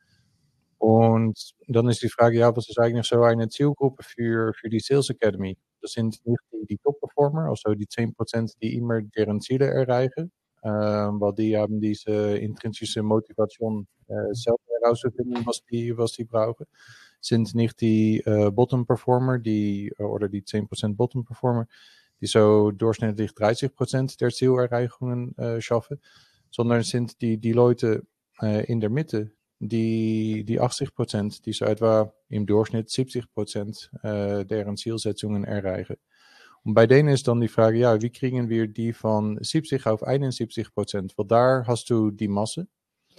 Und dann ist die Frage, ja, was ist eigentlich so eine Zielgruppe für, für die Sales Academy? Das sind nicht die, die Top-Performer, also die zehn Prozent, die immer deren Ziele erreichen. Uh, weil die haben diese intrinsische Motivation, uh, zelf herauszufinden, was die, was die brauchen. Sind nicht die uh, Bottom Performer, die, uh, oder die zehn Prozent Bottom Performer, die so durchschnittlich dreißig Prozent der Zielerreichungen uh, schaffen, sondern sind die, die Leute uh, in der Mitte, die, die achtzig Prozent, die so etwa im Durchschnitt siebzig Prozent uh, deren Zielsetzungen erreichen. Und bei denen ist dann die Frage, ja, wie kriegen wir die von siebzig auf einundsiebzig Prozent? Weil da hast du die Masse.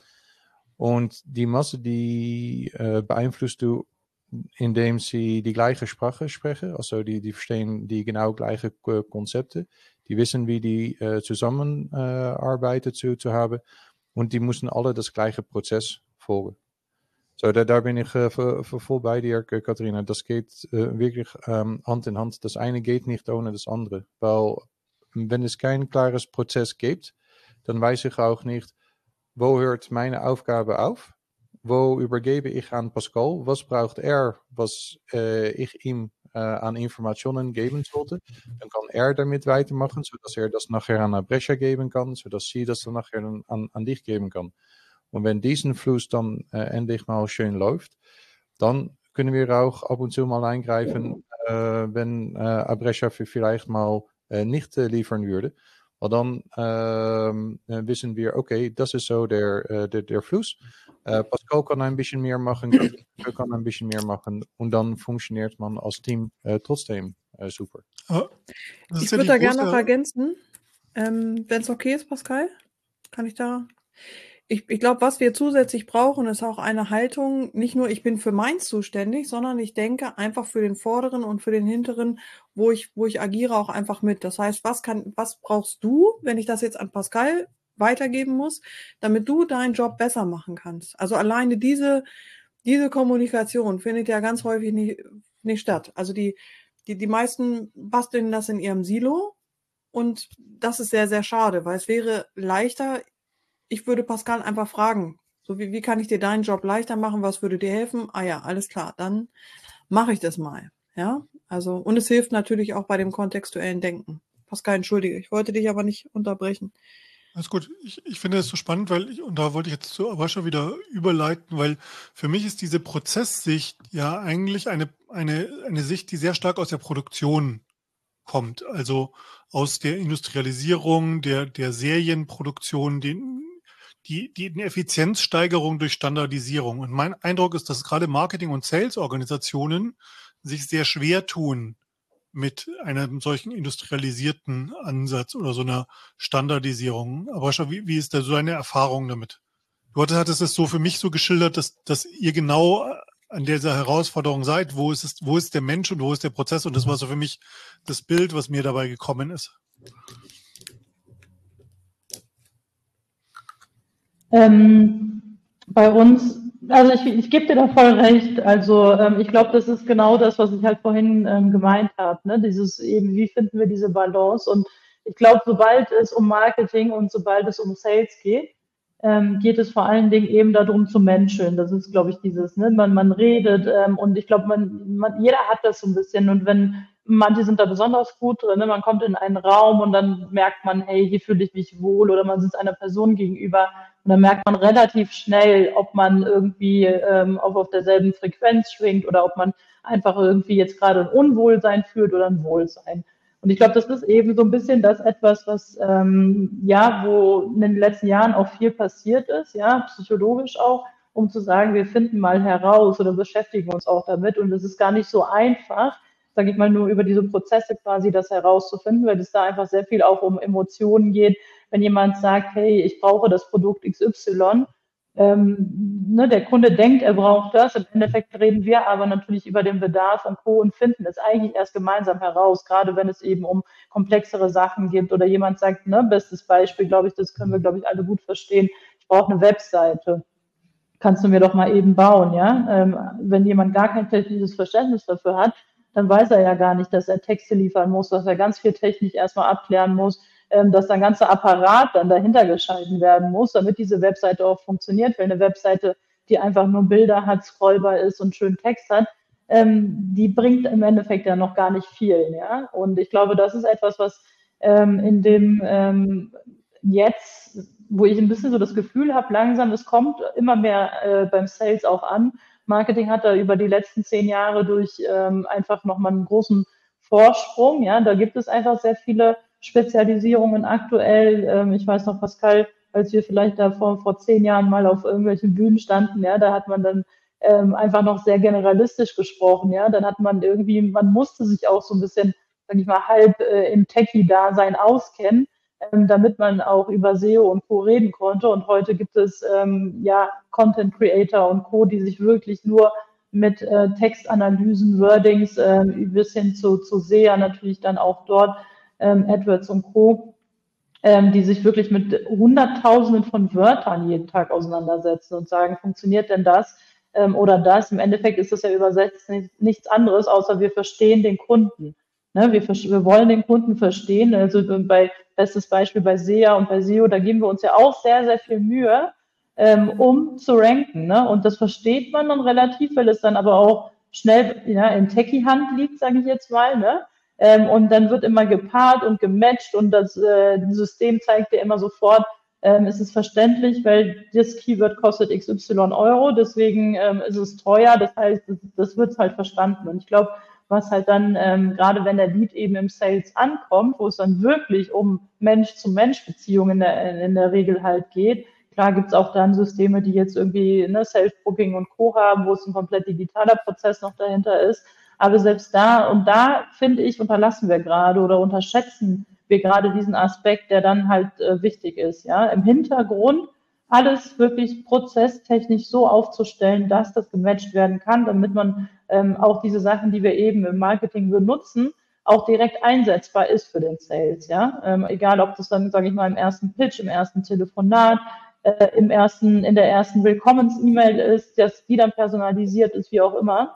Und die Masse, die äh, beeinflusst du, indem sie die gleiche Sprache sprechen. Also die, die verstehen die genau gleiche Konzepte. Die wissen, wie die äh, zusammenarbeiten äh, zu, zu haben. Und die müssen alle das gleiche Prozess folgen. So, da, da bin ich äh, voll bei dir, Katharina. Das geht äh, wirklich ähm, Hand in Hand. Das eine geht nicht ohne das andere. Weil, wenn es kein klares Prozess gibt, dann weiß ich auch nicht, wo hört meine Aufgabe auf? Wo übergebe ich an Pascal? Was braucht er, was äh, ich ihm äh, an Informationen geben sollte? Dann kann er damit weitermachen, sodass er das nachher an Abrescha geben kann, sodass sie das dann nachher an, an dich geben kann. Und wenn diesen Fluss dann äh, endlich mal schön läuft, dann können wir auch ab und zu mal eingreifen, äh, wenn äh, Abrescha vielleicht mal äh, nicht äh, liefern würde. Weil dann äh, wissen wir, okay, das ist so der, äh, der, der Fluss. Äh, Pascal kann ein bisschen mehr machen, Pascal kann ein bisschen mehr machen und dann funktioniert man als Team äh, trotzdem äh, super. Oh, ich ja würde da gerne noch ergänzen, ähm, wenn es okay ist, Pascal, kann ich da... Ich, ich glaube, was wir zusätzlich brauchen, ist auch eine Haltung, nicht nur ich bin für meins zuständig, sondern ich denke einfach für den vorderen und für den hinteren, wo ich, wo ich agiere, auch einfach mit. Das heißt, was kann, was brauchst du, wenn ich das jetzt an Pascal weitergeben muss, damit du deinen Job besser machen kannst? Also alleine diese, diese Kommunikation findet ja ganz häufig nicht, nicht statt. Also die, die, die meisten basteln das in ihrem Silo und das ist sehr, sehr schade, weil es wäre leichter, ich würde Pascal einfach fragen, so wie, wie kann ich dir deinen Job leichter machen, was würde dir helfen? Ah ja, alles klar, dann mache ich das mal. Ja, also, und es hilft natürlich auch bei dem kontextuellen Denken. Pascal, entschuldige, ich wollte dich aber nicht unterbrechen. Alles gut. Ich, ich finde das so spannend, weil ich, und da wollte ich jetzt zu Abrescha wieder überleiten, weil für mich ist diese Prozesssicht ja eigentlich eine, eine, eine Sicht, die sehr stark aus der Produktion kommt. Also aus der Industrialisierung, der, der Serienproduktion, den Die, die Effizienzsteigerung durch Standardisierung. Und mein Eindruck ist, dass gerade Marketing- und Sales-Organisationen sich sehr schwer tun mit einem solchen industrialisierten Ansatz oder so einer Standardisierung. Aber wie, wie ist da so deine Erfahrung damit? Du hattest es so für mich so geschildert, dass, dass ihr genau an dieser Herausforderung seid. Wo ist es, wo ist der Mensch und wo ist der Prozess? Und das war so für mich das Bild, was mir dabei gekommen ist. Ähm, bei uns, also ich, ich gebe dir da voll recht. Also ähm, ich glaube, das ist genau das, was ich halt vorhin ähm, gemeint habe. Ne? Dieses eben, wie finden wir diese Balance? Und ich glaube, sobald es um Marketing und sobald es um Sales geht, ähm, geht es vor allen Dingen eben darum zu menscheln. Das ist, glaube ich, dieses, ne? man, man redet ähm, und ich glaube, man, man, jeder hat das so ein bisschen. Und wenn manche sind da besonders gut drin, ne? Man kommt in einen Raum und dann merkt man, hey, hier fühle ich mich wohl, oder man sitzt einer Person gegenüber und dann merkt man relativ schnell, ob man irgendwie ähm, auf, auf derselben Frequenz schwingt oder ob man einfach irgendwie jetzt gerade ein Unwohlsein fühlt oder ein Wohlsein. Und ich glaube, das ist eben so ein bisschen das etwas, was, ähm, ja, wo in den letzten Jahren auch viel passiert ist, ja, psychologisch auch, um zu sagen, wir finden mal heraus oder beschäftigen uns auch damit. Und es ist gar nicht so einfach, sage ich mal, nur über diese Prozesse quasi das herauszufinden, weil es da einfach sehr viel auch um Emotionen geht. Wenn jemand sagt, hey, ich brauche das Produkt X Y, ähm, ne, der Kunde denkt, er braucht das. Im Endeffekt reden wir aber natürlich über den Bedarf und Co. und finden es eigentlich erst gemeinsam heraus, gerade wenn es eben um komplexere Sachen geht oder jemand sagt, ne, bestes Beispiel, glaube ich, das können wir, glaube ich, alle gut verstehen, ich brauche eine Webseite. Kannst du mir doch mal eben bauen, ja? Ähm, wenn jemand gar kein technisches Verständnis dafür hat, dann weiß er ja gar nicht, dass er Texte liefern muss, dass er ganz viel technisch erstmal abklären muss, ähm, dass ein ganzer Apparat dann dahinter geschalten werden muss, damit diese Webseite auch funktioniert. Weil eine Webseite, die einfach nur Bilder hat, scrollbar ist und schön Text hat, ähm, die bringt im Endeffekt ja noch gar nicht viel. Ja? Und ich glaube, das ist etwas, was ähm, in dem ähm, jetzt, wo ich ein bisschen so das Gefühl habe, langsam, es kommt immer mehr äh, beim Sales auch an. Marketing hat da über die letzten zehn Jahre durch ähm, einfach nochmal einen großen Vorsprung. Ja, da gibt es einfach sehr viele Spezialisierungen aktuell. Ähm, ich weiß noch, Pascal, als wir vielleicht da vor, vor zehn Jahren mal auf irgendwelchen Bühnen standen, ja, da hat man dann ähm, einfach noch sehr generalistisch gesprochen. Ja, dann hat man irgendwie, man musste sich auch so ein bisschen, sag ich mal, halb äh, im Techie-Dasein auskennen, ähm, damit man auch über S E O und Co. reden konnte. Und heute gibt es ähm, ja Content Creator und Co., die sich wirklich nur mit äh, Textanalysen, Wordings äh, bis hin zu, zu S E A natürlich dann auch dort, ähm, AdWords und Co., ähm, die sich wirklich mit Hunderttausenden von Wörtern jeden Tag auseinandersetzen und sagen, funktioniert denn das ähm, oder das? Im Endeffekt ist das ja übersetzt nicht, nichts anderes, außer wir verstehen den Kunden. Ne? Wir, wir wollen den Kunden verstehen. Also bei bestes Beispiel bei S E A und bei S E O, da geben wir uns ja auch sehr, sehr viel Mühe, ähm, um zu ranken. Ne? Und das versteht man dann relativ, weil es dann aber auch schnell ja, in Techie-Hand liegt, sage ich jetzt mal. Ne? Ähm, und dann wird immer gepaart und gematcht und das äh, System zeigt dir immer sofort, ähm, ist es verständlich, weil das Keyword kostet X Y Euro, deswegen ähm, ist es teuer, das heißt, das, das wird halt verstanden. Und ich glaube, was halt dann, ähm, gerade wenn der Lead eben im Sales ankommt, wo es dann wirklich um Mensch-zu-Mensch-Beziehungen in der, in der Regel halt geht, klar gibt's auch dann Systeme, die jetzt irgendwie ne, Self-Booking und Co. haben, wo es ein komplett digitaler Prozess noch dahinter ist. Aber selbst da, und da finde ich, unterlassen wir gerade oder unterschätzen wir gerade diesen Aspekt, der dann halt äh, wichtig ist. Ja, im Hintergrund alles wirklich prozesstechnisch so aufzustellen, dass das gematcht werden kann, damit man ähm, auch diese Sachen, die wir eben im Marketing benutzen, auch direkt einsetzbar ist für den Sales. Ja, ähm, egal ob das dann, sage ich mal, im ersten Pitch, im ersten Telefonat, äh, im ersten, in der ersten Willkommens-E-Mail ist, dass die dann personalisiert ist, wie auch immer.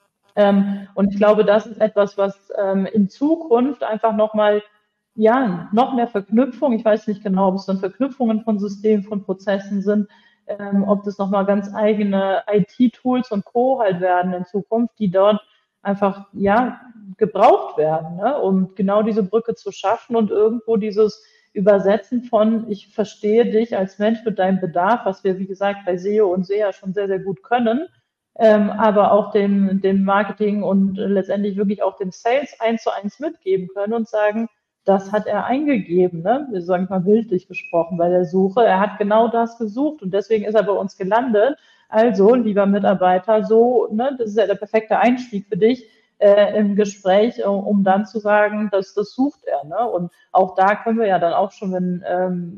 Ähm, und ich glaube, das ist etwas, was ähm, in Zukunft einfach nochmal, ja, noch mehr Verknüpfung, ich weiß nicht genau, ob es dann Verknüpfungen von Systemen, von Prozessen sind, ähm, ob das nochmal ganz eigene I T-Tools und Co. halt werden in Zukunft, die dort einfach, ja, gebraucht werden, ne? Um genau diese Brücke zu schaffen und irgendwo dieses Übersetzen von, ich verstehe dich als Mensch mit deinem Bedarf, was wir, wie gesagt, bei S E O und S E A schon sehr, sehr gut können, ähm, aber auch dem, dem Marketing und letztendlich wirklich auch dem Sales eins zu eins mitgeben können und sagen, das hat er eingegeben, ne? Wir sagen mal bildlich gesprochen bei der Suche. Er hat genau das gesucht und deswegen ist er bei uns gelandet. Also, lieber Mitarbeiter, so, ne, das ist ja der perfekte Einstieg für dich äh, im Gespräch, um, um dann zu sagen, dass das sucht er, ne? Und auch da können wir ja dann auch schon, wenn ähm,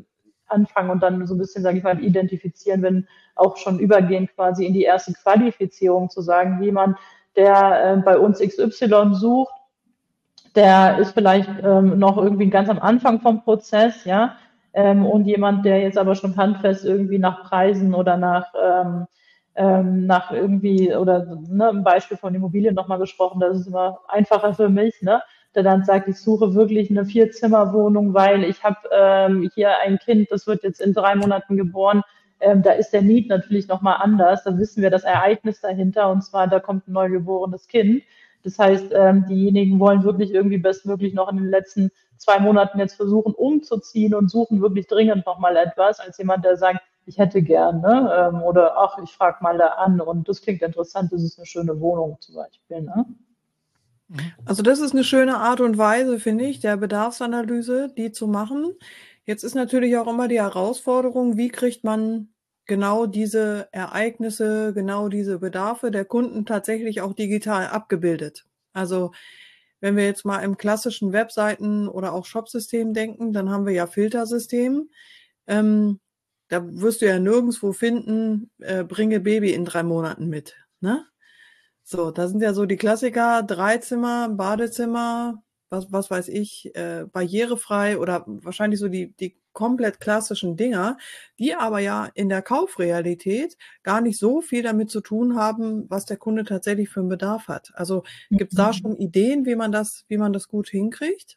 anfangen und dann so ein bisschen, sage ich mal, identifizieren, wenn auch schon übergehen quasi in die erste Qualifizierung zu sagen, jemand, der äh, bei uns X Y sucht, der ist vielleicht ähm, noch irgendwie ganz am Anfang vom Prozess, ja, ähm, und jemand, der jetzt aber schon handfest irgendwie nach Preisen oder nach ähm, ähm, nach irgendwie, oder ne, ein Beispiel von Immobilien nochmal gesprochen, das ist immer einfacher für mich, ne, der dann sagt, ich suche wirklich eine Vierzimmerwohnung, weil ich habe ähm, hier ein Kind, das wird jetzt in drei Monaten geboren, ähm, da ist der Need natürlich nochmal anders, da wissen wir das Ereignis dahinter, und zwar, da kommt ein neugeborenes Kind. Das heißt, ähm, diejenigen wollen wirklich irgendwie bestmöglich noch in den letzten zwei Monaten jetzt versuchen, umzuziehen und suchen wirklich dringend nochmal etwas, als jemand, der sagt, ich hätte gern, ne? Ähm, oder ach, ich frage mal da an und das klingt interessant, das ist eine schöne Wohnung zum Beispiel. Ne? Also das ist eine schöne Art und Weise, finde ich, der Bedarfsanalyse, die zu machen. Jetzt ist natürlich auch immer die Herausforderung, wie kriegt man genau diese Ereignisse, genau diese Bedarfe der Kunden tatsächlich auch digital abgebildet. Also wenn wir jetzt mal im klassischen Webseiten- oder auch Shopsystem denken, dann haben wir ja Filtersystem. Ähm, da wirst du ja nirgendwo finden, äh, bringe Baby in drei Monaten mit, ne? So, da sind ja so die Klassiker, Dreizimmer, Badezimmer, was, was weiß ich, äh, barrierefrei oder wahrscheinlich so die, die komplett klassischen Dinger, die aber ja in der Kaufrealität gar nicht so viel damit zu tun haben, was der Kunde tatsächlich für einen Bedarf hat. Also gibt es da schon Ideen, wie man das, wie man das gut hinkriegt?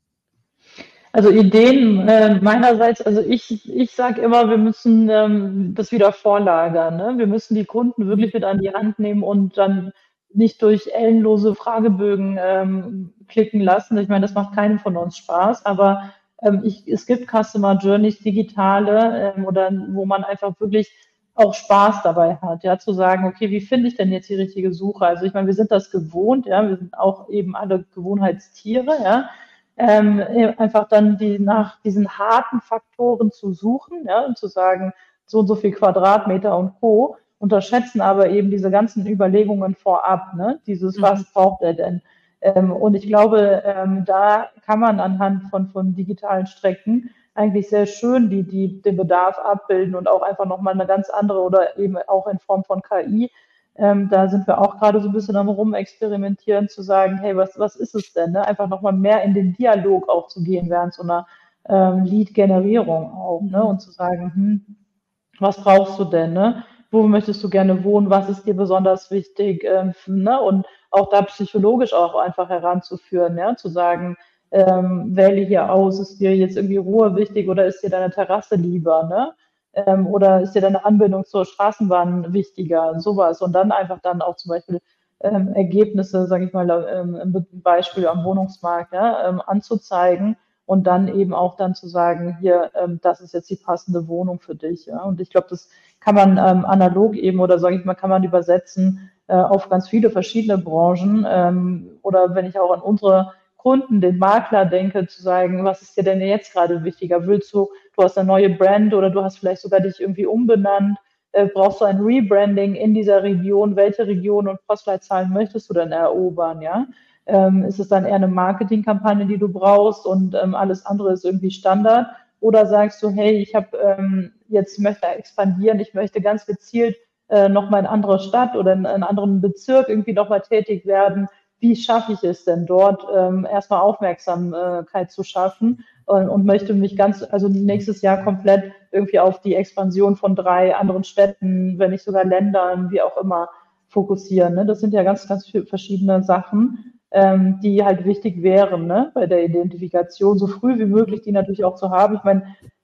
Also Ideen äh, meinerseits, also ich, ich sage immer, wir müssen ähm, das wieder vorlagern. Ne? Wir müssen die Kunden wirklich mit an die Hand nehmen und dann nicht durch ellenlose Fragebögen ähm, klicken lassen. Ich meine, das macht keinem von uns Spaß, aber ähm, ich, es gibt Customer Journeys, digitale, ähm, oder wo man einfach wirklich auch Spaß dabei hat, ja, zu sagen, okay, wie finde ich denn jetzt die richtige Suche? Also ich meine, wir sind das gewohnt, ja, wir sind auch eben alle Gewohnheitstiere, ja, ähm, einfach dann die nach diesen harten Faktoren zu suchen, ja, und zu sagen, so und so viel Quadratmeter und Co. Unterschätzen aber eben diese ganzen Überlegungen vorab, ne? Dieses, was braucht er denn? Ähm, und ich glaube, ähm, da kann man anhand von, von digitalen Strecken eigentlich sehr schön die, die, den Bedarf abbilden und auch einfach nochmal eine ganz andere oder eben auch in Form von K I. Ähm, da sind wir auch gerade so ein bisschen am Rumexperimentieren, zu sagen, hey, was, was ist es denn? Ne? Einfach nochmal mehr in den Dialog auch zu gehen während so einer ähm, Lead-Generierung auch, ne? Und zu sagen, hm, was brauchst du denn? Ne? Wo möchtest du gerne wohnen? Was ist dir besonders wichtig? Ähm, ne? Und auch da psychologisch auch einfach heranzuführen, ja? Zu sagen, ähm, wähle hier aus, ist dir jetzt irgendwie Ruhe wichtig oder ist dir deine Terrasse lieber? Ne? Ähm, oder ist dir deine Anbindung zur Straßenbahn wichtiger? Sowas. Und dann einfach dann auch zum Beispiel ähm, Ergebnisse, sage ich mal, ähm, ein Beispiel am Wohnungsmarkt, ja, ähm, anzuzeigen und dann eben auch dann zu sagen, hier, ähm, das ist jetzt die passende Wohnung für dich. Ja? Und ich glaube, das kann man ähm, analog eben oder sage ich mal, kann man übersetzen äh, auf ganz viele verschiedene Branchen. Ähm, oder wenn ich auch an unsere Kunden, den Makler denke, zu sagen, was ist dir denn jetzt gerade wichtiger? Willst du, du hast eine neue Brand oder du hast vielleicht sogar dich irgendwie umbenannt? Äh, brauchst du ein Rebranding in dieser Region? Welche Region und Postleitzahlen möchtest du denn erobern? Ja? Ähm, ist es dann eher eine Marketingkampagne, die du brauchst und ähm, alles andere ist irgendwie Standard? Oder sagst du, hey, ich habe ähm, jetzt möchte expandieren, ich möchte ganz gezielt äh, nochmal in eine andere Stadt oder in einen anderen Bezirk irgendwie nochmal tätig werden? Wie schaffe ich es denn dort, ähm, erstmal Aufmerksamkeit zu schaffen und, und möchte mich ganz, also nächstes Jahr komplett irgendwie auf die Expansion von drei anderen Städten, wenn nicht sogar Ländern, wie auch immer, fokussieren. Ne? Das sind ja ganz, ganz viele verschiedene Sachen, ähm, die halt wichtig wären, ne? Bei der Identifikation, so früh wie möglich die natürlich auch zu haben. Ich meine,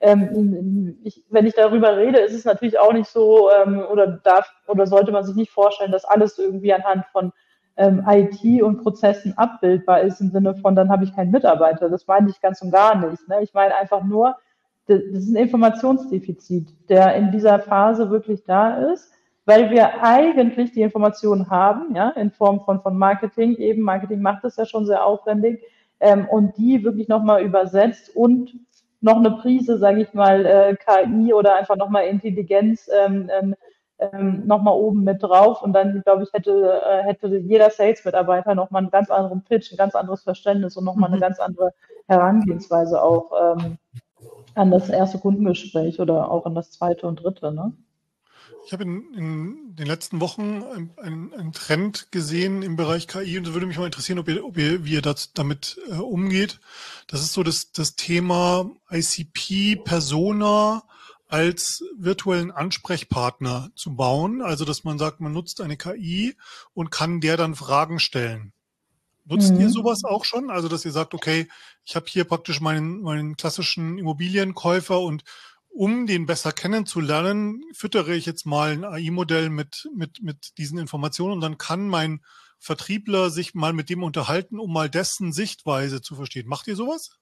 ähm, ich, wenn ich darüber rede, ist es natürlich auch nicht so, ähm, oder darf oder sollte man sich nicht vorstellen, dass alles irgendwie anhand von ähm, I T und Prozessen abbildbar ist, im Sinne von, dann habe ich keinen Mitarbeiter. Das meine ich ganz und gar nicht. Ne? Ich meine einfach nur, das ist ein Informationsdefizit, der in dieser Phase wirklich da ist, weil wir eigentlich die Informationen haben, ja, in Form von, von Marketing eben. Marketing macht das ja schon sehr aufwendig, ähm, und die wirklich nochmal übersetzt und noch eine Prise, sage ich mal, äh, K I oder einfach nochmal Intelligenz ähm, ähm, ähm, nochmal oben mit drauf. Und dann, glaube ich, hätte, äh, hätte jeder Sales-Mitarbeiter nochmal einen ganz anderen Pitch, ein ganz anderes Verständnis und nochmal eine ganz andere Herangehensweise auch ähm, an das erste Kundengespräch oder auch an das zweite und dritte, ne? Ich habe in, in den letzten Wochen einen, einen Trend gesehen im Bereich K I und es würde mich mal interessieren, ob ihr, ob ihr, wie ihr das, damit äh, umgeht. Das ist so das, das Thema I C P-Persona als virtuellen Ansprechpartner zu bauen. Also, dass man sagt, man nutzt eine K I und kann der dann Fragen stellen. Nutzt ihr Mhm. sowas auch schon? Also, dass ihr sagt, okay, ich habe hier praktisch meinen, meinen klassischen Immobilienkäufer und um den besser kennenzulernen, füttere ich jetzt mal ein A I-Modell mit, mit, mit diesen Informationen und dann kann mein Vertriebler sich mal mit dem unterhalten, um mal dessen Sichtweise zu verstehen. Macht ihr sowas?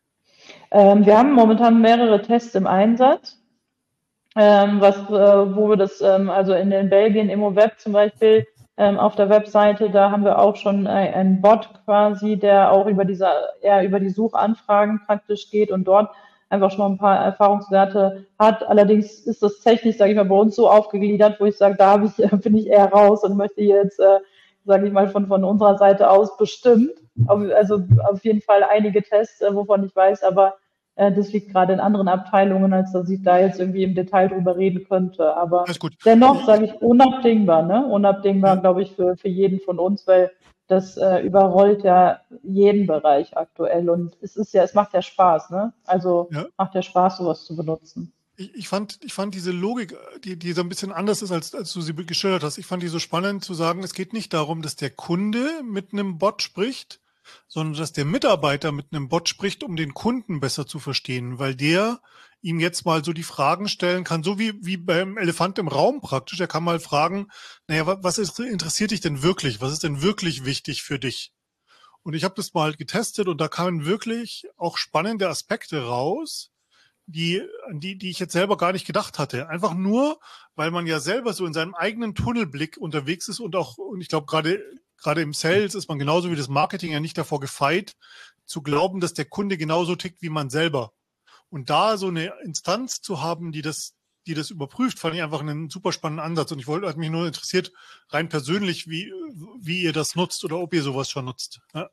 Ähm, wir haben momentan mehrere Tests im Einsatz, ähm, was, äh, wo wir das, ähm, also in den Belgien ImmoWeb zum Beispiel, ähm, auf der Webseite, da haben wir auch schon ein, einen Bot quasi, der auch über diese, eher über die Suchanfragen praktisch geht und dort einfach schon mal ein paar Erfahrungswerte hat. Allerdings ist das technisch, sage ich mal, bei uns so aufgegliedert, wo ich sage, da habe ich, bin ich eher raus und möchte jetzt, äh, sage ich mal, von, von unserer Seite aus bestimmt. Auf, also auf jeden Fall einige Tests, äh, wovon ich weiß, aber äh, das liegt gerade in anderen Abteilungen, als dass ich da jetzt irgendwie im Detail drüber reden könnte. Aber Alles gut. dennoch sage ich unabdingbar, ne? Unabdingbar, Ja. glaube ich, für, für jeden von uns, weil das äh, überrollt ja jeden Bereich aktuell und es ist ja, es macht ja Spaß, ne? Also Ja. macht ja Spaß, sowas zu benutzen. Ich, ich, fand, ich fand diese Logik, die, die so ein bisschen anders ist, als, als du sie geschildert hast. Ich fand die so spannend zu sagen, es geht nicht darum, dass der Kunde mit einem Bot spricht, sondern dass der Mitarbeiter mit einem Bot spricht, um den Kunden besser zu verstehen, weil der ihm jetzt mal so die Fragen stellen kann, so wie, wie beim Elefant im Raum praktisch. Er kann mal fragen, naja, was ist, interessiert dich denn wirklich? Was ist denn wirklich wichtig für dich? Und ich habe das mal getestet und da kamen wirklich auch spannende Aspekte raus, die, an die, die ich jetzt selber gar nicht gedacht hatte. Einfach nur, weil man ja selber so in seinem eigenen Tunnelblick unterwegs ist und auch, und ich glaube, gerade, gerade im Sales ist man genauso wie das Marketing ja nicht davor gefeit, zu glauben, dass der Kunde genauso tickt wie man selber. Und da so eine Instanz zu haben, die das, die das überprüft, fand ich einfach einen super spannenden Ansatz. Und ich wollte, hat mich nur interessiert, rein persönlich, wie, wie ihr das nutzt oder ob ihr sowas schon nutzt. Ja.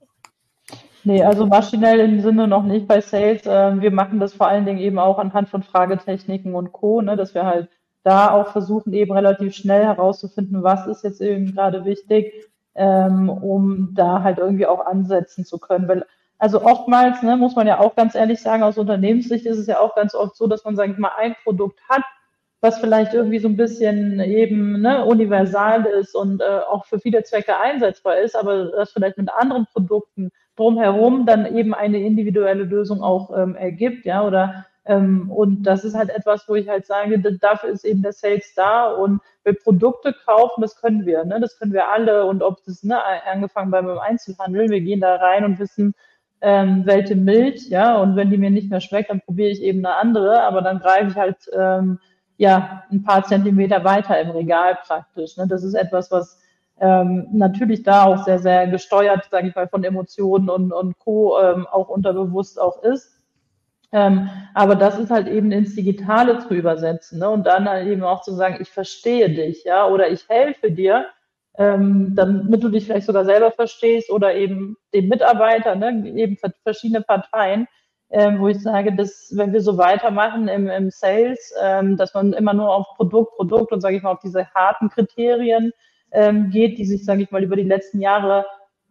Nee, also maschinell im Sinne noch nicht bei Sales. Ähm, wir machen das vor allen Dingen eben auch anhand von Fragetechniken und Co., ne, dass wir halt da auch versuchen, eben relativ schnell herauszufinden, was ist jetzt eben gerade wichtig, ähm, um da halt irgendwie auch ansetzen zu können. Weil, also oftmals, ne, muss man ja auch ganz ehrlich sagen, aus Unternehmenssicht ist es ja auch ganz oft so, dass man, sage ich mal, ein Produkt hat, was vielleicht irgendwie so ein bisschen eben ne, universal ist und äh, auch für viele Zwecke einsetzbar ist, aber das vielleicht mit anderen Produkten drumherum dann eben eine individuelle Lösung auch ähm, ergibt, ja, oder ähm, und das ist halt etwas, wo ich halt sage, dafür ist eben der Sales da und wir Produkte kaufen, das können wir, ne, das können wir alle und ob das, ne, angefangen beim Einzelhandel, wir gehen da rein und wissen, ähm, welche Milch, ja, und wenn die mir nicht mehr schmeckt, dann probiere ich eben eine andere, aber dann greife ich halt ähm, ja ein paar Zentimeter weiter im Regal praktisch. Ne? Das ist etwas, was ähm, natürlich da auch sehr, sehr gesteuert, sage ich mal, von Emotionen und, und Co. Ähm, auch unterbewusst auch ist. Ähm, aber das ist halt eben ins Digitale zu übersetzen, ne? Und dann halt eben auch zu sagen, ich verstehe dich, ja, oder ich helfe dir, ähm, damit du dich vielleicht sogar selber verstehst oder eben den Mitarbeiter, ne? Eben verschiedene Parteien, ähm, wo ich sage, dass wenn wir so weitermachen im, im Sales, ähm, dass man immer nur auf Produkt, Produkt und sage ich mal auf diese harten Kriterien ähm, geht, die sich, sage ich mal, über die letzten Jahre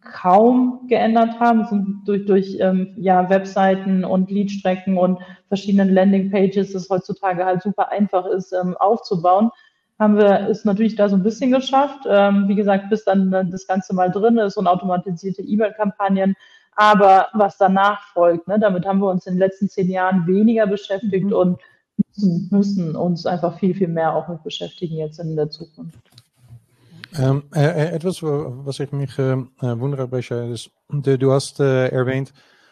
kaum geändert haben, sind durch, durch ähm, ja, Webseiten und Leadstrecken und verschiedenen Landingpages, das heutzutage halt super einfach ist, ähm, aufzubauen, haben wir es natürlich da so ein bisschen geschafft. Ähm, wie gesagt, bis dann äh, das Ganze mal drin ist und automatisierte E-Mail-Kampagnen. Aber was danach folgt, ne, damit haben wir uns in den letzten zehn Jahren weniger beschäftigt mhm. und müssen, müssen uns einfach viel, viel mehr auch mit beschäftigen jetzt in der Zukunft. Um, äh, etwas, was ich mich äh, wundere, ist, du, du hast äh, erwähnt,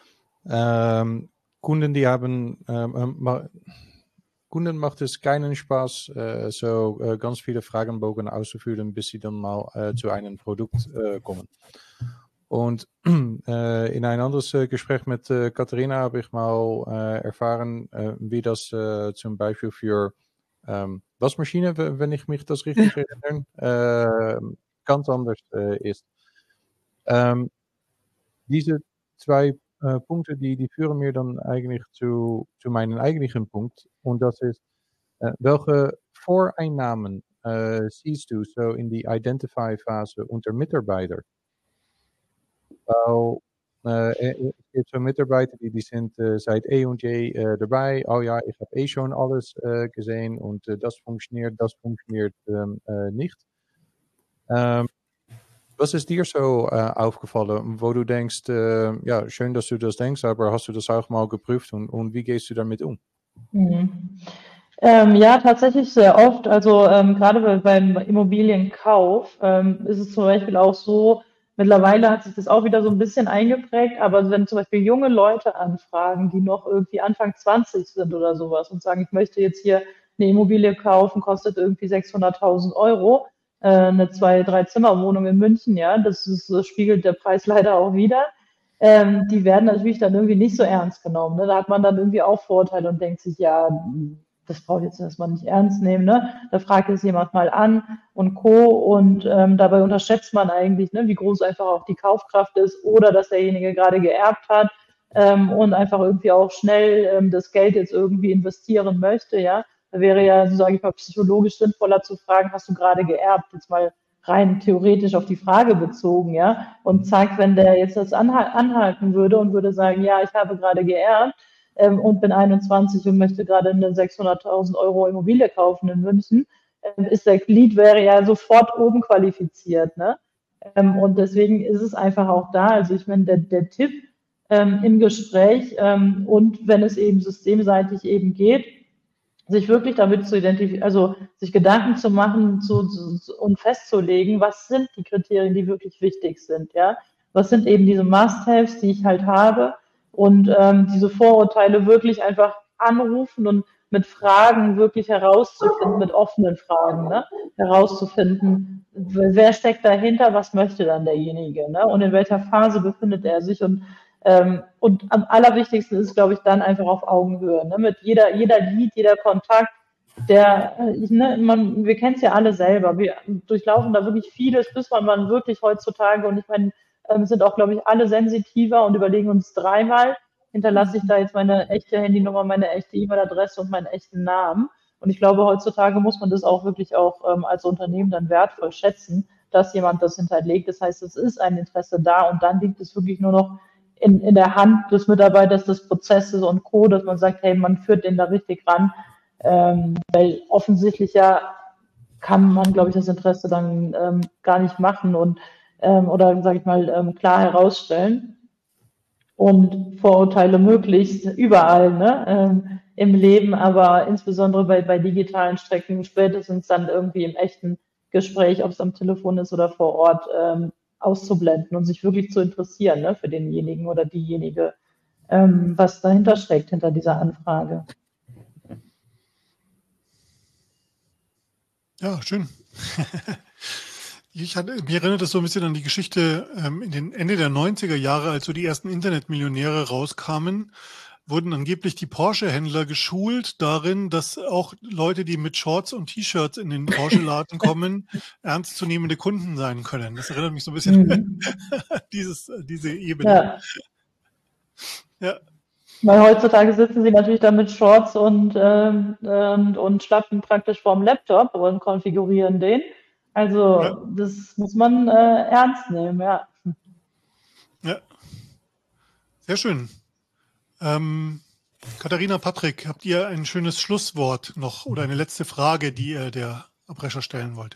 ähm, Kunden, die haben, ähm, ma, Kunden macht es keinen Spaß, äh, so äh, ganz viele Fragenbogen auszufüllen, bis sie dann mal äh, zu einem Produkt äh, kommen. Und äh, in ein anderes äh, Gespräch mit äh, Katharina habe ich mal äh, erfahren, äh, wie das äh, zum Beispiel für Ähm, Wasmaschine, wenn ich mich das richtig erinnere, äh, ganz anders äh, ist. Ähm, diese zwei äh, Punkte, die, die führen mir dann eigentlich zu, zu meinem eigentlichen Punkt. Und das ist, äh, welche Voreinnahmen äh, siehst du so in die Identify-Phase unter Mitarbeiter? Weil äh, es gibt so Mitarbeiter, die, die sind äh, seit eh und je äh, dabei. Oh ja, ich habe eh schon alles äh, gesehen und äh, das funktioniert, das funktioniert ähm, äh, nicht. Ähm, Was ist dir so äh, aufgefallen, wo du denkst, äh, ja, schön, dass du das denkst, aber hast du das auch mal geprüft und, und wie gehst du damit um? Mhm. Ähm, ja, tatsächlich sehr oft. Also ähm, gerade bei, beim Immobilienkauf ähm, ist es zum Beispiel auch so, mittlerweile hat sich das auch wieder so ein bisschen eingeprägt, aber wenn zum Beispiel junge Leute anfragen, die noch irgendwie Anfang zwanzig sind oder sowas und sagen, ich möchte jetzt hier eine Immobilie kaufen, kostet irgendwie sechshunderttausend Euro, äh, eine zwei-, drei-Zimmer-Wohnung in München, ja, das, ist, das spiegelt der Preis leider auch wieder. Ähm, die werden natürlich dann irgendwie nicht so ernst genommen. Ne? Da hat man dann irgendwie auch Vorurteile und denkt sich, ja, das brauche ich jetzt erstmal nicht ernst nehmen. Ne? Da fragt es jemand mal an und Co. Und ähm, dabei unterschätzt man eigentlich, ne, wie groß einfach auch die Kaufkraft ist oder dass derjenige gerade geerbt hat ähm, und einfach irgendwie auch schnell ähm, das Geld jetzt irgendwie investieren möchte. Ja, da wäre ja, so sage ich mal, psychologisch sinnvoller zu fragen, hast du gerade geerbt? Jetzt mal rein theoretisch auf die Frage bezogen, ja. Und zack, wenn der jetzt das anhalten würde und würde sagen, ja, ich habe gerade geerbt ähm, und bin einundzwanzig und möchte gerade eine sechshunderttausend Euro Immobilie kaufen in München, ähm, ist der Lead wäre ja sofort oben qualifiziert, ne? Ähm, und deswegen ist es einfach auch da. Also ich meine, der, der Tipp ähm, im Gespräch ähm, und wenn es eben systemseitig eben geht, sich wirklich damit zu identifizieren, also sich Gedanken zu machen zu, zu, und festzulegen, was sind die Kriterien, die wirklich wichtig sind, ja? Was sind eben diese Must-Haves, die ich halt habe und ähm, diese Vorurteile wirklich einfach anrufen und mit Fragen wirklich herauszufinden, mit offenen Fragen, ne? Herauszufinden, wer steckt dahinter, was möchte dann derjenige, ne? Und in welcher Phase befindet er sich und ähm, und am allerwichtigsten ist, glaube ich, dann einfach auf Augenhöhe. Ne? Mit jeder, jeder Lead, jeder Kontakt, der, äh, ne, man, wir kennen es ja alle selber. Wir durchlaufen da wirklich vieles, bis man, man wirklich heutzutage, und ich meine, ähm, sind auch, glaube ich, alle sensitiver und überlegen uns dreimal, hinterlasse ich da jetzt meine echte Handynummer, meine echte E-Mail-Adresse und meinen echten Namen. Und ich glaube, heutzutage muss man das auch wirklich auch ähm, als Unternehmen dann wertvoll schätzen, dass jemand das hinterlegt. Das heißt, es ist ein Interesse da und dann liegt es wirklich nur noch in, in der Hand des Mitarbeiters, des Prozesses und Co., dass man sagt, hey, man führt den da richtig ran, ähm, weil offensichtlich ja kann man, glaube ich, das Interesse dann ähm, gar nicht machen und ähm, oder, sage ich mal, ähm, klar herausstellen und Vorurteile möglichst überall, ne, ähm, im Leben, aber insbesondere bei, bei digitalen Strecken spätestens dann irgendwie im echten Gespräch, ob es am Telefon ist oder vor Ort, ähm, auszublenden und sich wirklich zu interessieren, ne, für denjenigen oder diejenige, ähm, was dahinter steckt, hinter dieser Anfrage. Ja, schön. Ich hatte, mir erinnert das so ein bisschen an die Geschichte ähm, in den Ende der neunziger Jahre, als so die ersten Internetmillionäre rauskamen, wurden angeblich die Porsche-Händler geschult darin, dass auch Leute, die mit Shorts und T-Shirts in den Porsche-Laden kommen, ernstzunehmende Kunden sein können. Das erinnert mich so ein bisschen Mhm. an dieses, diese Ebene. Ja. Ja. Weil heutzutage sitzen sie natürlich dann mit Shorts und, ähm, und, und schlappen praktisch vorm Laptop und konfigurieren den. Also Ja. das muss man äh, ernst nehmen, ja. Ja. Sehr schön. Ähm, Katharina, Patrick, habt ihr ein schönes Schlusswort noch oder eine letzte Frage, die ihr der Abbrecher stellen wollt?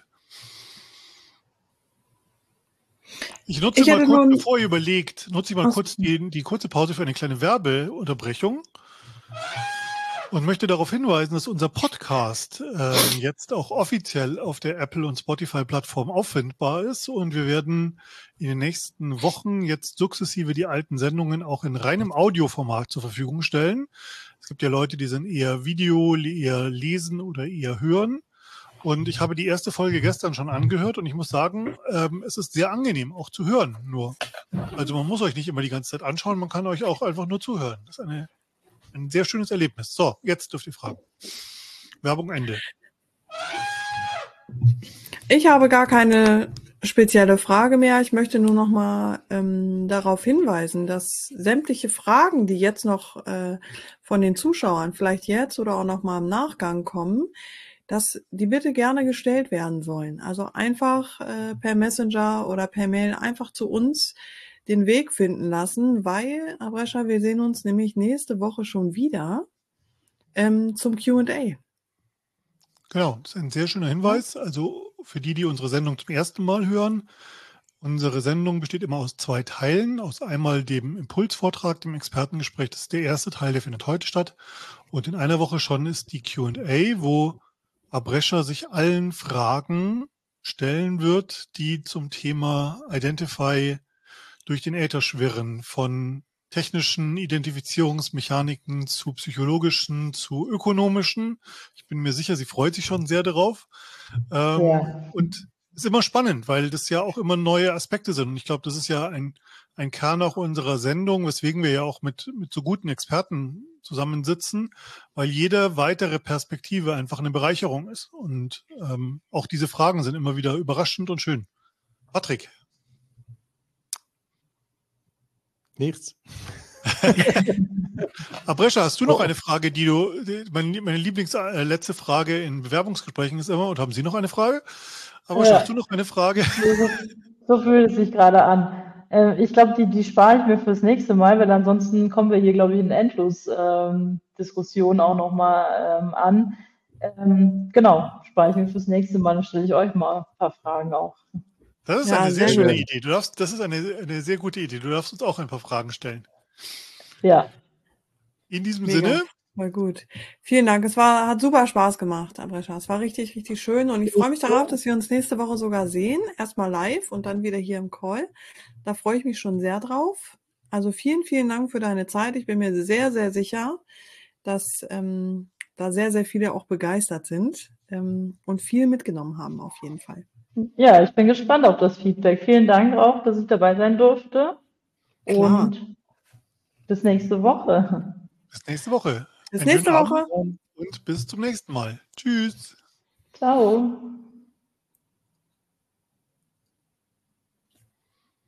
Ich nutze Ich mal hätte kurz, nur- bevor ihr überlegt, nutze ich mal Was? kurz die, die kurze Pause für eine kleine Werbeunterbrechung und möchte darauf hinweisen, dass unser Podcast ähm, jetzt auch offiziell auf der Apple- und Spotify-Plattform auffindbar ist und wir werden in den nächsten Wochen jetzt sukzessive die alten Sendungen auch in reinem Audioformat zur Verfügung stellen. Es gibt ja Leute, die sind eher Video, eher lesen oder eher hören. Und ich habe die erste Folge gestern schon angehört und ich muss sagen, ähm, es ist sehr angenehm, auch zu hören nur. Also man muss euch nicht immer die ganze Zeit anschauen, man kann euch auch einfach nur zuhören. Das ist eine, ein sehr schönes Erlebnis. So, jetzt dürft ihr fragen. Werbung Ende. Ich habe gar keine spezielle Frage mehr. Ich möchte nur noch mal ähm, darauf hinweisen, dass sämtliche Fragen, die jetzt noch äh, von den Zuschauern, vielleicht jetzt oder auch noch mal im Nachgang kommen, dass die bitte gerne gestellt werden sollen. Also einfach äh, per Messenger oder per Mail einfach zu uns den Weg finden lassen, weil, Abrescha, wir sehen uns nämlich nächste Woche schon wieder ähm, zum Q und A. Genau, das ist ein sehr schöner Hinweis. Also für die, die unsere Sendung zum ersten Mal hören, unsere Sendung besteht immer aus zwei Teilen. Aus einmal dem Impulsvortrag, dem Expertengespräch, das ist der erste Teil, der findet heute statt. Und in einer Woche schon ist die Q und A, wo Abrescha sich allen Fragen stellen wird, die zum Thema Identify durch den Äther schwirren, von technischen Identifizierungsmechaniken zu psychologischen, zu ökonomischen. Ich bin mir sicher, sie freut sich schon sehr darauf. Ähm, Ja. Und es ist immer spannend, weil das ja auch immer neue Aspekte sind. Und ich glaube, das ist ja ein, ein Kern auch unserer Sendung, weswegen wir ja auch mit, mit so guten Experten zusammensitzen, weil jede weitere Perspektive einfach eine Bereicherung ist. Und ähm, auch diese Fragen sind immer wieder überraschend und schön. Patrick. Nichts. Abrescha, hast du noch Oh. eine Frage, die du, meine, meine Lieblings äh, letzte Frage in Bewerbungsgesprächen ist immer, und haben Sie noch eine Frage? Abrescha, Ja. hast du noch eine Frage? So, so fühlt es sich gerade an. Äh, ich glaube, die, die spare ich mir fürs nächste Mal, weil ansonsten kommen wir hier, glaube ich, in Endlos-Diskussionen auch nochmal ähm, an. Ähm, genau, spare ich mir fürs nächste Mal, dann stelle ich euch mal ein paar Fragen auch. Das ist Ja, eine sehr sehr schöne gut. Idee. Du darfst, das ist eine, eine sehr gute Idee. Du darfst uns auch ein paar Fragen stellen. Ja, In diesem Mega. Sinne, Voll gut. Vielen Dank. Es war, hat super Spaß gemacht, Abrescha. Es war richtig, richtig schön und ich freue mich darauf, dass wir uns nächste Woche sogar sehen. Erstmal live und dann wieder hier im Call. Da freue ich mich schon sehr drauf. Also vielen, vielen Dank für deine Zeit. Ich bin mir sehr, sehr sicher, dass ähm, da sehr, sehr viele auch begeistert sind ähm, und viel mitgenommen haben auf jeden Fall. ja, ich bin gespannt auf das Feedback. Vielen Dank auch, dass ich dabei sein durfte. Klar. Und bis nächste Woche. bis nächste Woche. Bis Einen nächste schönen Woche. Abend und bis zum nächsten Mal. Tschüss. Ciao.